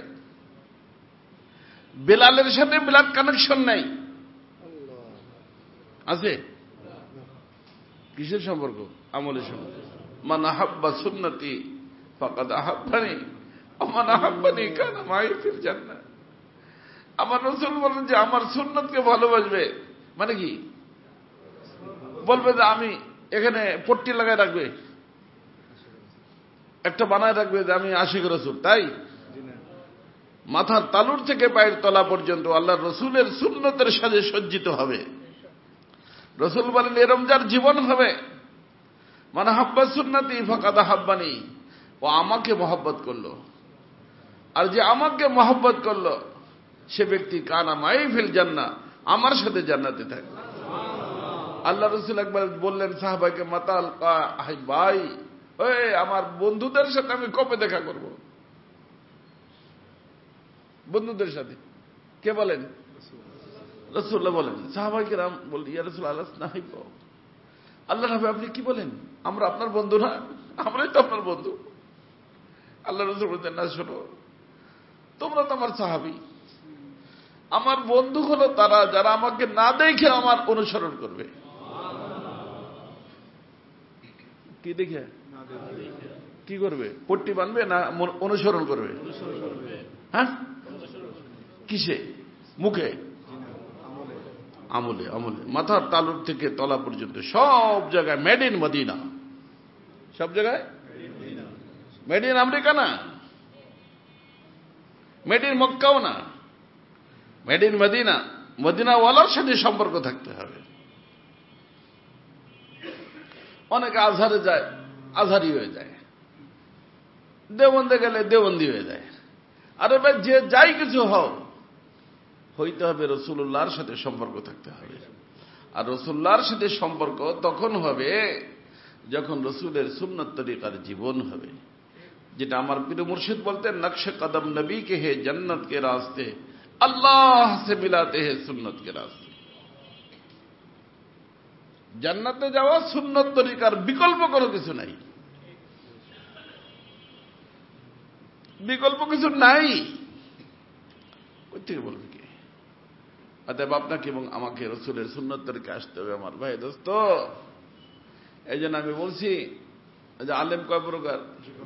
বেলালের সাথে ব্লাড কানেকশন নাই, আছে? কিসের সম্পর্ক? আমলের সম্পর্ক। মান আহাব্বা সুন্নতি ফাকাদ আহাব্বানি ওয়া মান আহাব্বানি কানা মাই ফিল জান্নাহ। আমার রাসূল বলেন যে আমার সুন্নতকে ভালোবাসবে, মানে কি? বলবে যে আমি এখানে পট্টি লাগায় রাখবে, একটা বানায় রাখবে যে আমি আশিক রাসূল, তাই মাথার তালুর থেকে পায়ের তলা পর্যন্ত আল্লাহর রাসূলের সুন্নতের সাজে সজ্জিত হবে। রাসূল বলেন এরম যার জীবন হবে, মান হাব্বা সুন্নতি ফাকাদ হাব্বানি, ও আমাকে মহব্বত করলো, আর যে আমাকে মহব্বত করলো সে ব্যক্তি কানা মাই ফিল জান্নাহ, আমার সাথে জান্নাতে থাকবে। আল্লাহ রাসূল একবার বললেন সাহাবাকে, মাতাল ভাই, ওই আমার বন্ধুদের সাথে আমি কবে দেখা করব? বন্ধুদের সাথে কে বলেন? রাসূলুল্লাহ বলেন। সাহাবায়ে কেরাম বললেন, ইয়া রাসূলুল্লাহ নাহিব, আল্লাহ নবী আপনি কি বলেন? আমরা আপনার বন্ধু না? আমরাই তো আপনার বন্ধু। আল্লাহ রাসূল বলেন, না শোনো, তোমরা তো আমার সাহাবী, আমার বন্ধু হলো তারা যারা আমাকে না দেখে আমার অনুসরণ করবে। কি দেখে? কি করবে? পট্টি বানবে না অনুসরণ করবে? হ্যাঁ, কিসে? মুখে? আমলে। আমলে মাথার তালুর থেকে তলা পর্যন্ত সব জায়গায় মেড ইন মদিনা, সব জায়গায় মেড ইন আমেরিকা না, মেড ইন মক্কাও না, মেড ইন মদিনা। মদিনা ওয়ালার সাথে সম্পর্ক থাকতে হবে। অনেকে আজহারে যায়, আজহারি হয়ে যায়, দেওবন্দে গেলে দেওবন্দি হয়ে যায়। আরে ভাই, যে যাই কিছু হও, হইতে হবে রাসূলুল্লাহর সাথে সম্পর্ক থাকতে হবে। আর রাসূলুল্লাহর সাথে সম্পর্ক তখন হবে যখন রাসূলের সুন্নত তরিকার জীবন হবে, যেটা আমার পীর মুর্শিদ বলতেন, নকশে কদম নবী কে হে জন্নত কে রাস্তে, আল্লাহ সে মিলাতে হে সুন্নত কে রাস্তে। জান্নাতে যাওয়া সুন্নত তরিকার বিকল্প কোনো কিছু নাই, বিকল্প কিছু নাই। কোথা থেকে বলবে কি? অতএব আপনাকে এবং আমাকে রাসূলের সুন্নত তরিকা আসতে হবে আমার ভাই, দোস্ত। এই জন্য আমি বলছি যে আলেম কয় প্রকার?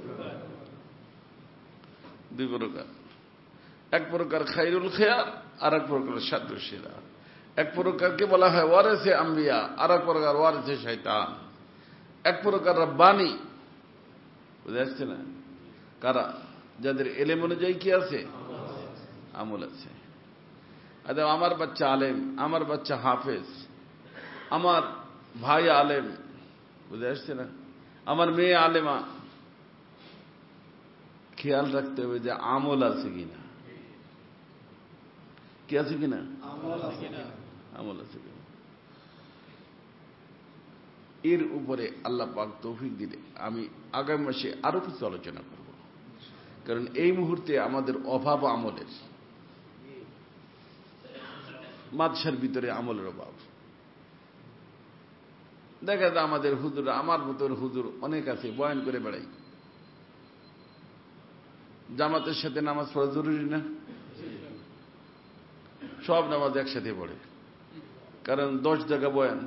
দুই প্রকার। এক প্রকার খায়রুল খেয়ার, আর এক প্রকার শাদুল শিরা। এক প্রকারকে বলা হয় ওয়ারিসে আম্বিয়া, আর এক প্রকার ওয়ারিসে শয়তান। এক প্রকার রব্বানি, বুঝা যাচ্ছে না? কারা? যাদের এলেম অনুযায়ী কি আছে? আমল আছে। আচ্ছা, আমার বাচ্চা আলেম, আমার বাচ্চা হাফেজ, আমার ভাই আলেম, বুঝে আসছে না? আমার মেয়ে আলেমা, খেয়াল রাখতে হবে যে আমল আছে কিনা। কি আছে কিনা? আমল আছে কিনা। এর উপরে আল্লাহ পাক তৌফিক দিলে আমি আগামী মাসে আরো কিছু আলোচনা করব, কারণ এই মুহূর্তে আমাদের অভাব আমলের, মাদ্রাসার ভিতরে আমলের অভাব। দেখা যায় আমাদের হুজুর, আমার মতোর হুজুর অনেক আছে, বয়ান করে বেড়াই। জামাতের সাথে নামাজ পড়া জরুরি না? সব নামাজ একসাথে পড়ে, কারণ দশ জায়গা বয়ান,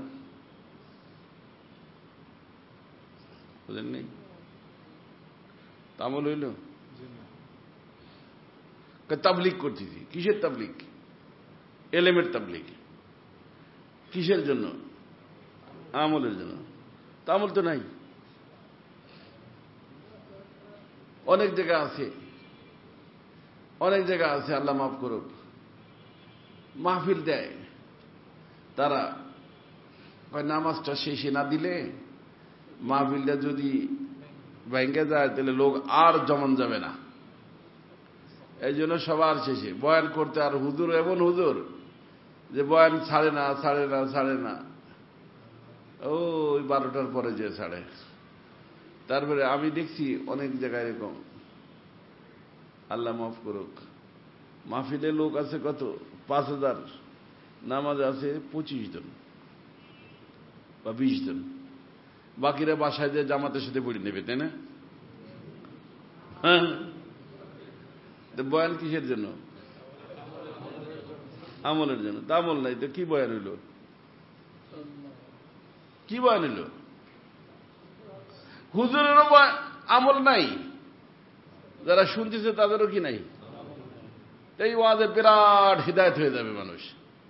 বুঝলেননি? তামল হইল তাবলিগ করতেছি। কিসের তাবলিগ? এলেমের তাবলিগ। কিসের জন্য? আমলের জন্য। তামল তো নাই। অনেক জায়গা আছে, অনেক জায়গা আছে, আল্লাহ মাফ করুক, মাহফিল দেয়, তারা নামাজটা শেষে না দিলে মাহফিলটা যদি ভেঙে যায় তাহলে লোক আর জমান যাবে না। এই জন্য সবার শেষে বয়ান করতে, আর হুজুর এমন হুজুর যে বয়ান ছাড়ে না ছাড়ে না ছাড়ে না, ওই বারোটার পরে যে ছাড়ে। তারপরে আমি দেখছি অনেক জায়গায় এরকম, আল্লাহ মাফ করুক, মাহফিলে লোক আছে কত, পাঁচ হাজার, নামাজ আছে পঁচিশ জন বা বিশ জন, বাকিরা বাসায় যে জামাতের সাথে পড়ে নেবে, তাই না? হ্যাঁ, বয়ান কিসের জন্য? আমলের জন্য। তা আমল নাই তো কি বয়ান হইল? কি বয়ান হইল? হুজুরেরও আমল নাই, যারা শুনতেছে তাদেরও কি নাই? এই ওয়াজে বিরাট হিদায়ত হয়ে যাবে মানুষ।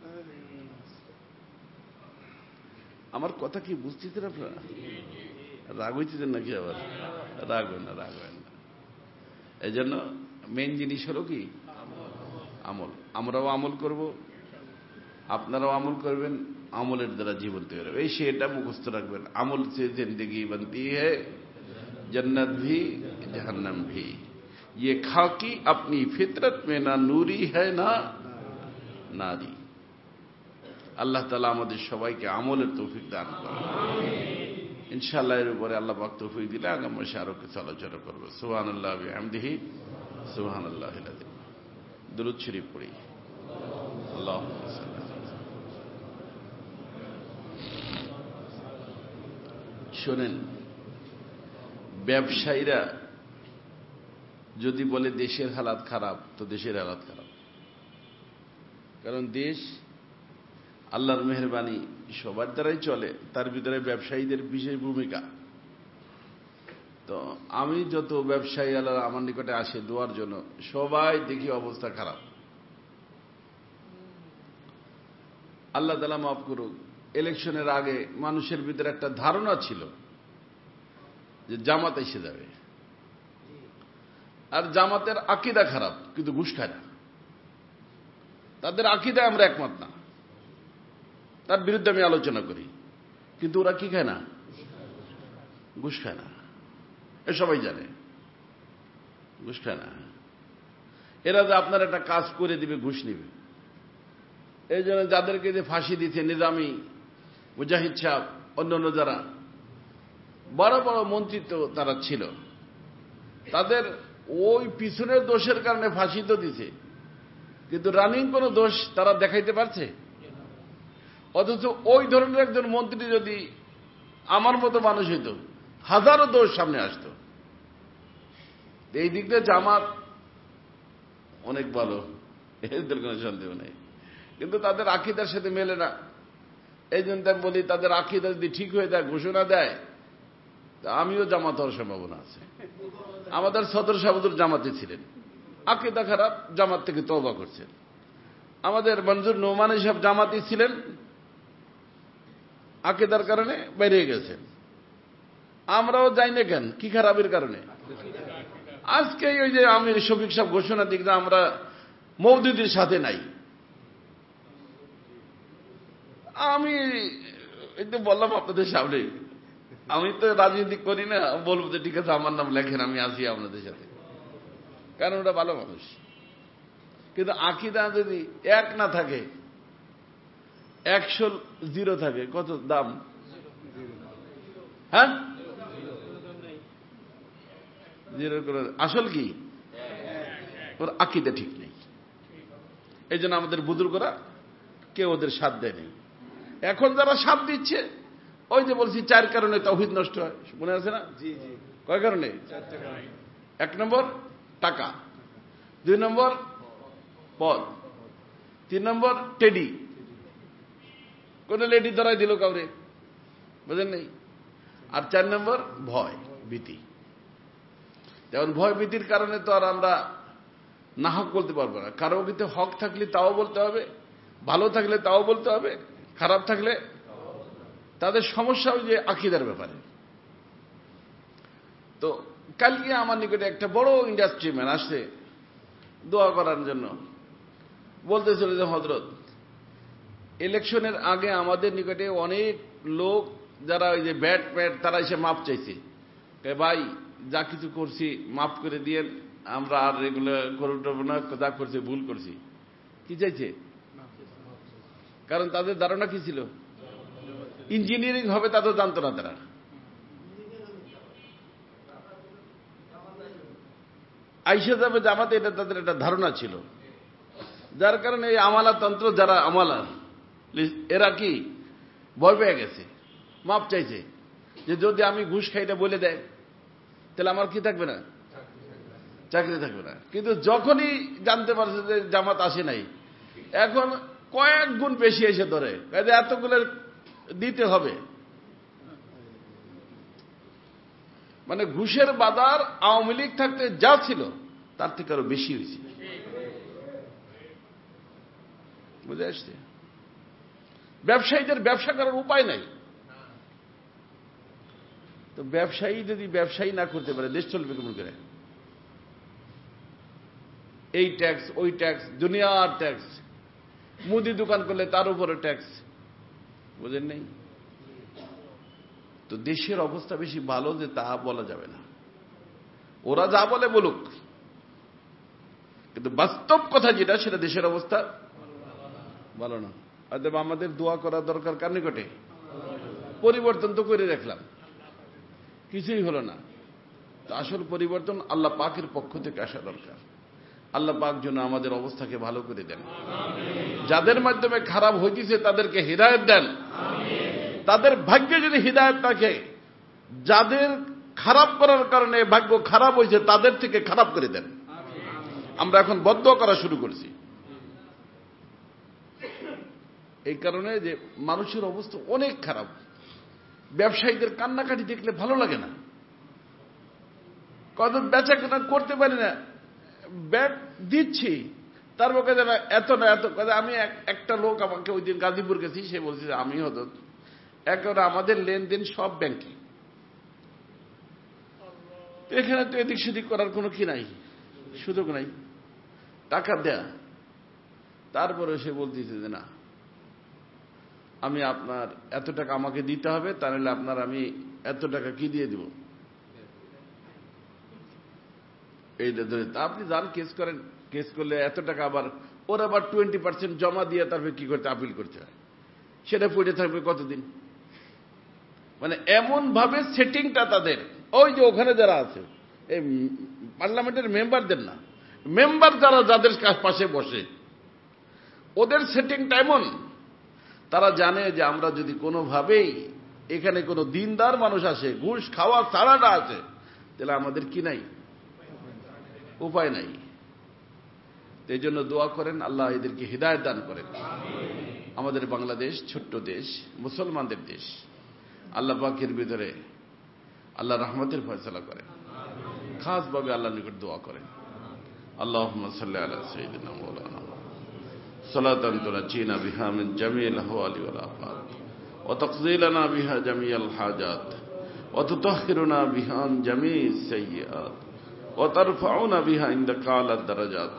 আমার কথা কি বুঝতেছেন আপনারা? রাগ হইতেছেন নাকি আবার? রাগ হয় না, রাগ হয় না। এই জন্য মেন জিনিস হলো কি? আমল। আমরাও আমল করব, আপনারাও আমল করবেন, আমলের দ্বারা জীবন তৈরি হবে। এই সেটা মুখস্থ রাখবেন, আমল সে জিন্দগি बनती है, जन्नत भी जहन्नम भी, ये खाकी अपनी फितरत में ना नूरी है ना नारी। আল্লাহ তাআলা আমাদের সবাইকে আমলের তৌফিক দান করেন। ইনশাআল্লাহ এর উপরে আল্লাহ পাক তৌফিক দিলে আগামী মাসে আরো কিছু আলোচনা করব। সুবহানাল্লাহি ওয়া বিহামদিহি, সুবহানাল্লাহিল আযীম। দুরূদ শরীফ পড়ি। আল্লাহুম্মা সাল্লি আলা। শোনেন, ব্যবসায়ীরা যদি বলে দেশের হালাত খারাপ, তো দেশের হালাত খারাপ, কারণ দেশ আল্লাহর মেহেরবানি সবার দ্বারাই চলে, তার ভিতরে ব্যবসায়ীদের বিশেষ ভূমিকা। তো আমি যত ব্যবসায়ী আল্লাহ আমার নিকটে আসে দোয়ার জন্য, সবাই দেখি অবস্থা খারাপ। আল্লাহ তাআলা মাফ করুক, ইলেকশনের আগে মানুষের ভিতরে একটা ধারণা ছিল যে জামাত এসে যাবে, আর জামাতের আকীদা খারাপ, কিন্তু ঘুষ খায় না। তাদের আকীদা আমরা একমত না, তার বিরুদ্ধে আমি আলোচনা করি, কিন্তু ওরা কি খায় না? ঘুষ খায় না। এ সবাই জানে ঘুষ খায় না। এরা যে আপনার একটা কাজ করে দিবে, ঘুষ নিবে। এই জন্য যাদেরকে যে ফাঁসি দিচ্ছে, নিজামী, মুজাহিদ সাহেব, অন্যান্য যারা বড় বড় মন্ত্রিত্ব তারা ছিল, তাদের ওই পিছনের দোষের কারণে ফাঁসি তো দিছে, কিন্তু রানিং কোনো দোষ তারা দেখাইতে পারছে? অথচ ওই ধরনের একজন মন্ত্রী যদি আমার মতো মানুষ হইত, হাজারো দোষ সামনে আসতো। এই দিক দিয়ে জামাত অনেক ভালো, এদের কোনো সন্দেহ নেই, কিন্তু তাদের আকীদার সাথে মেলে না। এই জন্য আমি বলি, তাদের আকীদা যদি ঠিক হয়ে যায়, ঘোষণা দেয়, আমিও জামাত হওয়ার সম্ভাবনা আছে। আমাদের সদর সাহেবুর জামাতে ছিলেন, আকীদা খারাপ, জামাত থেকে তওবা করছেন। আমাদের মনজুর নোমানী সাহেব জামাতি ছিলেন, আকীদার কারণে বাইরে গেছেন। আমরাও যাই না কেন? কি খারাপের কারণে? আজকে ওই যে আমির শফিক সাহেব ঘোষণা দিক যে আমরা মওদুদের সাথে নাই। আমি এই তো বললাম আপনাদের সামনে, আমি তো রাজনীতি করি না, বলবো যে ঠিক আছে আমার নাম লেখেন, আমি আসি আপনাদের সাথে, কারণ ওরা ভালো মানুষ। কিন্তু আকীদা যদি এক না থাকে, একশো জিরো থাকে, কত দাম? হ্যাঁ, জিরো করে আসল কি? ওর আকীদা ঠিক নেই। এই জন্য আমাদের বুজুর্গরা কেউ ওদের সাথ দেয়নি। এখন যারা সাথ দিচ্ছে, ওই যে বলছি চার কারণে তাওহীদ নষ্ট হয়, মনে আছে না? জি জি। কয় কারণে? এক নম্বর টাকা, দুই নম্বর পদ, তিন নম্বর টেডি, কোন লেডি ধরাই দিল কাউরে, বুঝেন নেই, আর চার নম্বর ভয় ভীতি। যেমন ভয় ভীতির কারণে তো আর আমরা না হক বলতে পারবো না। কারো কিন্তু হক থাকলে তাও বলতে হবে, ভালো থাকলে তাও বলতে হবে, খারাপ থাকলে। তাদের সমস্যা ওই যে আকীদার ব্যাপারে। তো কালকে আমার নিকটে একটা বড় ইন্ডাস্ট্রি ম্যান আসছে দোয়া করার জন্য, বলতেছিল যে হযরত, ইলেকশনের আগে আমাদের নিকটে অনেক লোক যারা ওই যে ব্যাট প্যাট তারা এসে মাপ চাইছে, ভাই যা কিছু করছি মাফ করে দিয়েন, আমরা আর এগুলো করবো না, যা করছি ভুল করছি। কি চাইছে? কারণ তাদের ধারণা কি ছিল? ইঞ্জিনিয়ারিং হবে তা তো জানতো না তারা। আইসা যাবে জামাতে, এটা তাদের একটা ধারণা ছিল, যার কারণে এই আমালাতন্ত্র যারা আমালা এরা কি ভয় পেয়ে গেছে, মাপ চাইছে যে যদি আমি ঘুষ খাইটা বলে দেয় তাহলে আমার কি থাকবে না? চাকরি থাকবে না। কিন্তু যখনই জানতে পারছে যে জামাত আসে নাই, এখন কয়েক গুণ বেশি এসে ধরে, এতগুলো দিতে হবে। মানে ঘুষের বাজার আওয়ামী লীগ থাকতে যা ছিল তার থেকে আরো বেশি হয়েছে, বুঝে আসছে? ব্যবসায়ীদের ব্যবসা করার উপায় নাই। তো ব্যবসায়ী যদি ব্যবসায়ী না করতে পারে দেশ চলবে কেমন করে? এই ট্যাক্স ওই ট্যাক্স, দুনিয়ার ট্যাক্স, মুদি দোকান করলে তার উপরে ট্যাক্স, বুঝেন নেই? তো দেশের অবস্থা বেশি ভালো যে তা বলা যাবে না। ওরা যা বলে বলুক, কিন্তু বাস্তব কথা যেটা সেটা দেশের অবস্থা ভালো না। অতএব আমাদের দোয়া করা দরকার কার নিকটে? পরিবর্তন তো করে রাখলাম, কিছুই হলো না। তো আসল পরিবর্তন আল্লাহ পাকের পক্ষ থেকে আসা দরকার। আল্লাহ পাক যেন আমাদের অবস্থাকে ভালো করে দেন। যাদের মাধ্যমে খারাপ হইতেছে তাদেরকে হিদায়াত দেন। তাদের ভাগ্যে যদি হিদায়াত থাকে, যাদের খারাপ করার কারণে ভাগ্য খারাপ হয়েছে তাদের থেকে খারাপ করে দেন। আমরা এখন বদদোয়া করা শুরু করছি এই কারণে যে মানুষের অবস্থা অনেক খারাপ। ব্যবসায়ীদের কান্নাকাটি দেখলে ভালো লাগে না। কত বেচা কেনা করতে পারি না, ব্যাট দিচ্ছি তারপর কাজে এত না এত কাজে। আমি একটা লোক আমাকে ওই দিন গাজীপুর গেছি, সে বলছে আমি হতো একেবারে আমাদের লেনদেন সব ব্যাংকে, এখানে তো এদিক সেদিক করার কোনো কি নাই, সুযোগ নাই, টাকা দেয়া। তারপরে সে বলতেছে যে না, আমি আপনার এত টাকা আমাকে দিতে হবে, তাহলে আপনার আমি এত টাকা কি দিয়ে দিব এইটা ধরে। তা আপনি যান কেস করেন, কেস করলে এত টাকা আবার ওর আবার টোয়েন্টি পার্সেন্ট জমা দিয়ে তারপরে কি করতে আপিল করতে হয়, সেটা পড়ে থাকবে কতদিন। মানে এমন ভাবে সেটিংটা তাদের, ওই যে ওখানে যারা আছে এই পার্লামেন্টের মেম্বারদের না, মেম্বার যারা যাদের পাশে বসে ওদের সেটিংটা এমন, তারা জানে যে আমরা যদি কোনোভাবেই এখানে কোনো দিনদার মানুষ আসে, ঘুষ খাওয়া ছাড়াটা আছে, তাহলে আমাদের কি নাই, উপায় নাই। এই জন্য দোয়া করেন আল্লাহ এদেরকে হিদায়াত দান করেন। আমাদের বাংলাদেশ ছোট্ট দেশ, মুসলমানদের দেশ, আল্লাহ পাকের ভিতরে আল্লাহ রহমতের ফয়সালা করেন। খাস ভাবে আল্লাহর নিকট দোয়া করেন, আল্লাহুম্মা সাল্লি আলা সাইয়্যিদিনা মাওলানা সালাতান তুনাজ্জিনা বিহা মিন জামিল আহওয়ালি ওয়াল আফাত ওয়া তাকযী লানা বিহা জামিআল হাজাত ওয়া তুতাহহিরুনা বিহা আন জামিস সাইয়্যাত ওয়া তারফাউনা বিহা ইনদাকা আলাদ দারাজাত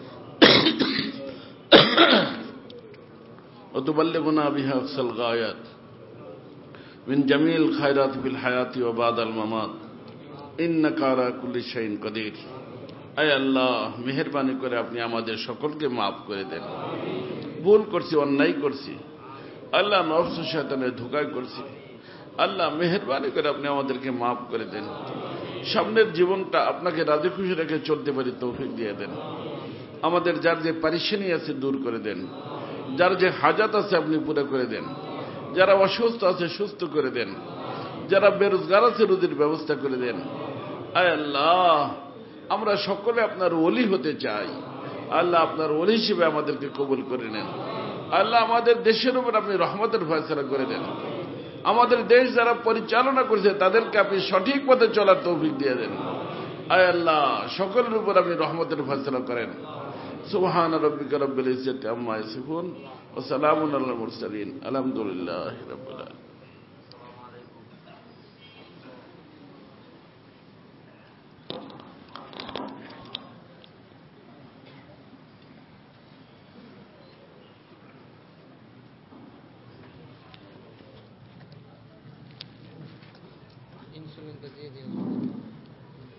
ওয়া তুবাল্লিগুনা বিহা আকসাল গায়াত মিন জামিল খায়রাত ফিল হায়াতি ওয়া বাদাল মামাত ইন্নাকা আলা কুল্লি শাইইন কাদির। আয় আল্লাহ, মেহেরবানি করে আপনি আমাদের সকলকে মাফ করে দেন। ভুল করছি, অন্যায় করছি আল্লাহ, নফস শয়তানের ধোঁকায় করছি আল্লাহ, মেহেরবানি করে আপনি আমাদেরকে মাফ করে দেন। সামনের জীবনটা আপনাকে রাজি খুশি রেখে চলতে পারি তৌফিক দিয়ে দেন। আমাদের যার যে পারিশানি আছে দূর করে দেন, যার যে হাজাত আছে আপনি পুরো করে দেন। যারা অসুস্থ আছে সুস্থ করে দেন, যারা বেরোজগার আছে রুজির ব্যবস্থা করে দেন। আয় আল্লাহ, আমরা সকলে আপনার ওলি হতে চাই। আল্লাহ, আপনার ওলি হিসেবে আমাদেরকে কবুল করে নেন। আল্লাহ, আমাদের দেশের উপর আপনি রহমতের ফয়সালা করে দেন। আমাদের দেশ যারা পরিচালনা করছে তাদেরকে আপনি সঠিক পথে চলার তৌফিক দিয়ে দেন। আয় আল্লাহ, সকলের উপর আপনি রহমতের ফয়সালা করেন। সুবহান রাব্বিকা রাব্বিল ইজ্জাতি আম্মা ইয়াসিফুন ওয়া সালামুন আলাল মুরসালিন আলহামদুলিল্লাহি রাব্বিল আলামিন। ইনসুলিনটা দিয়ে দিন।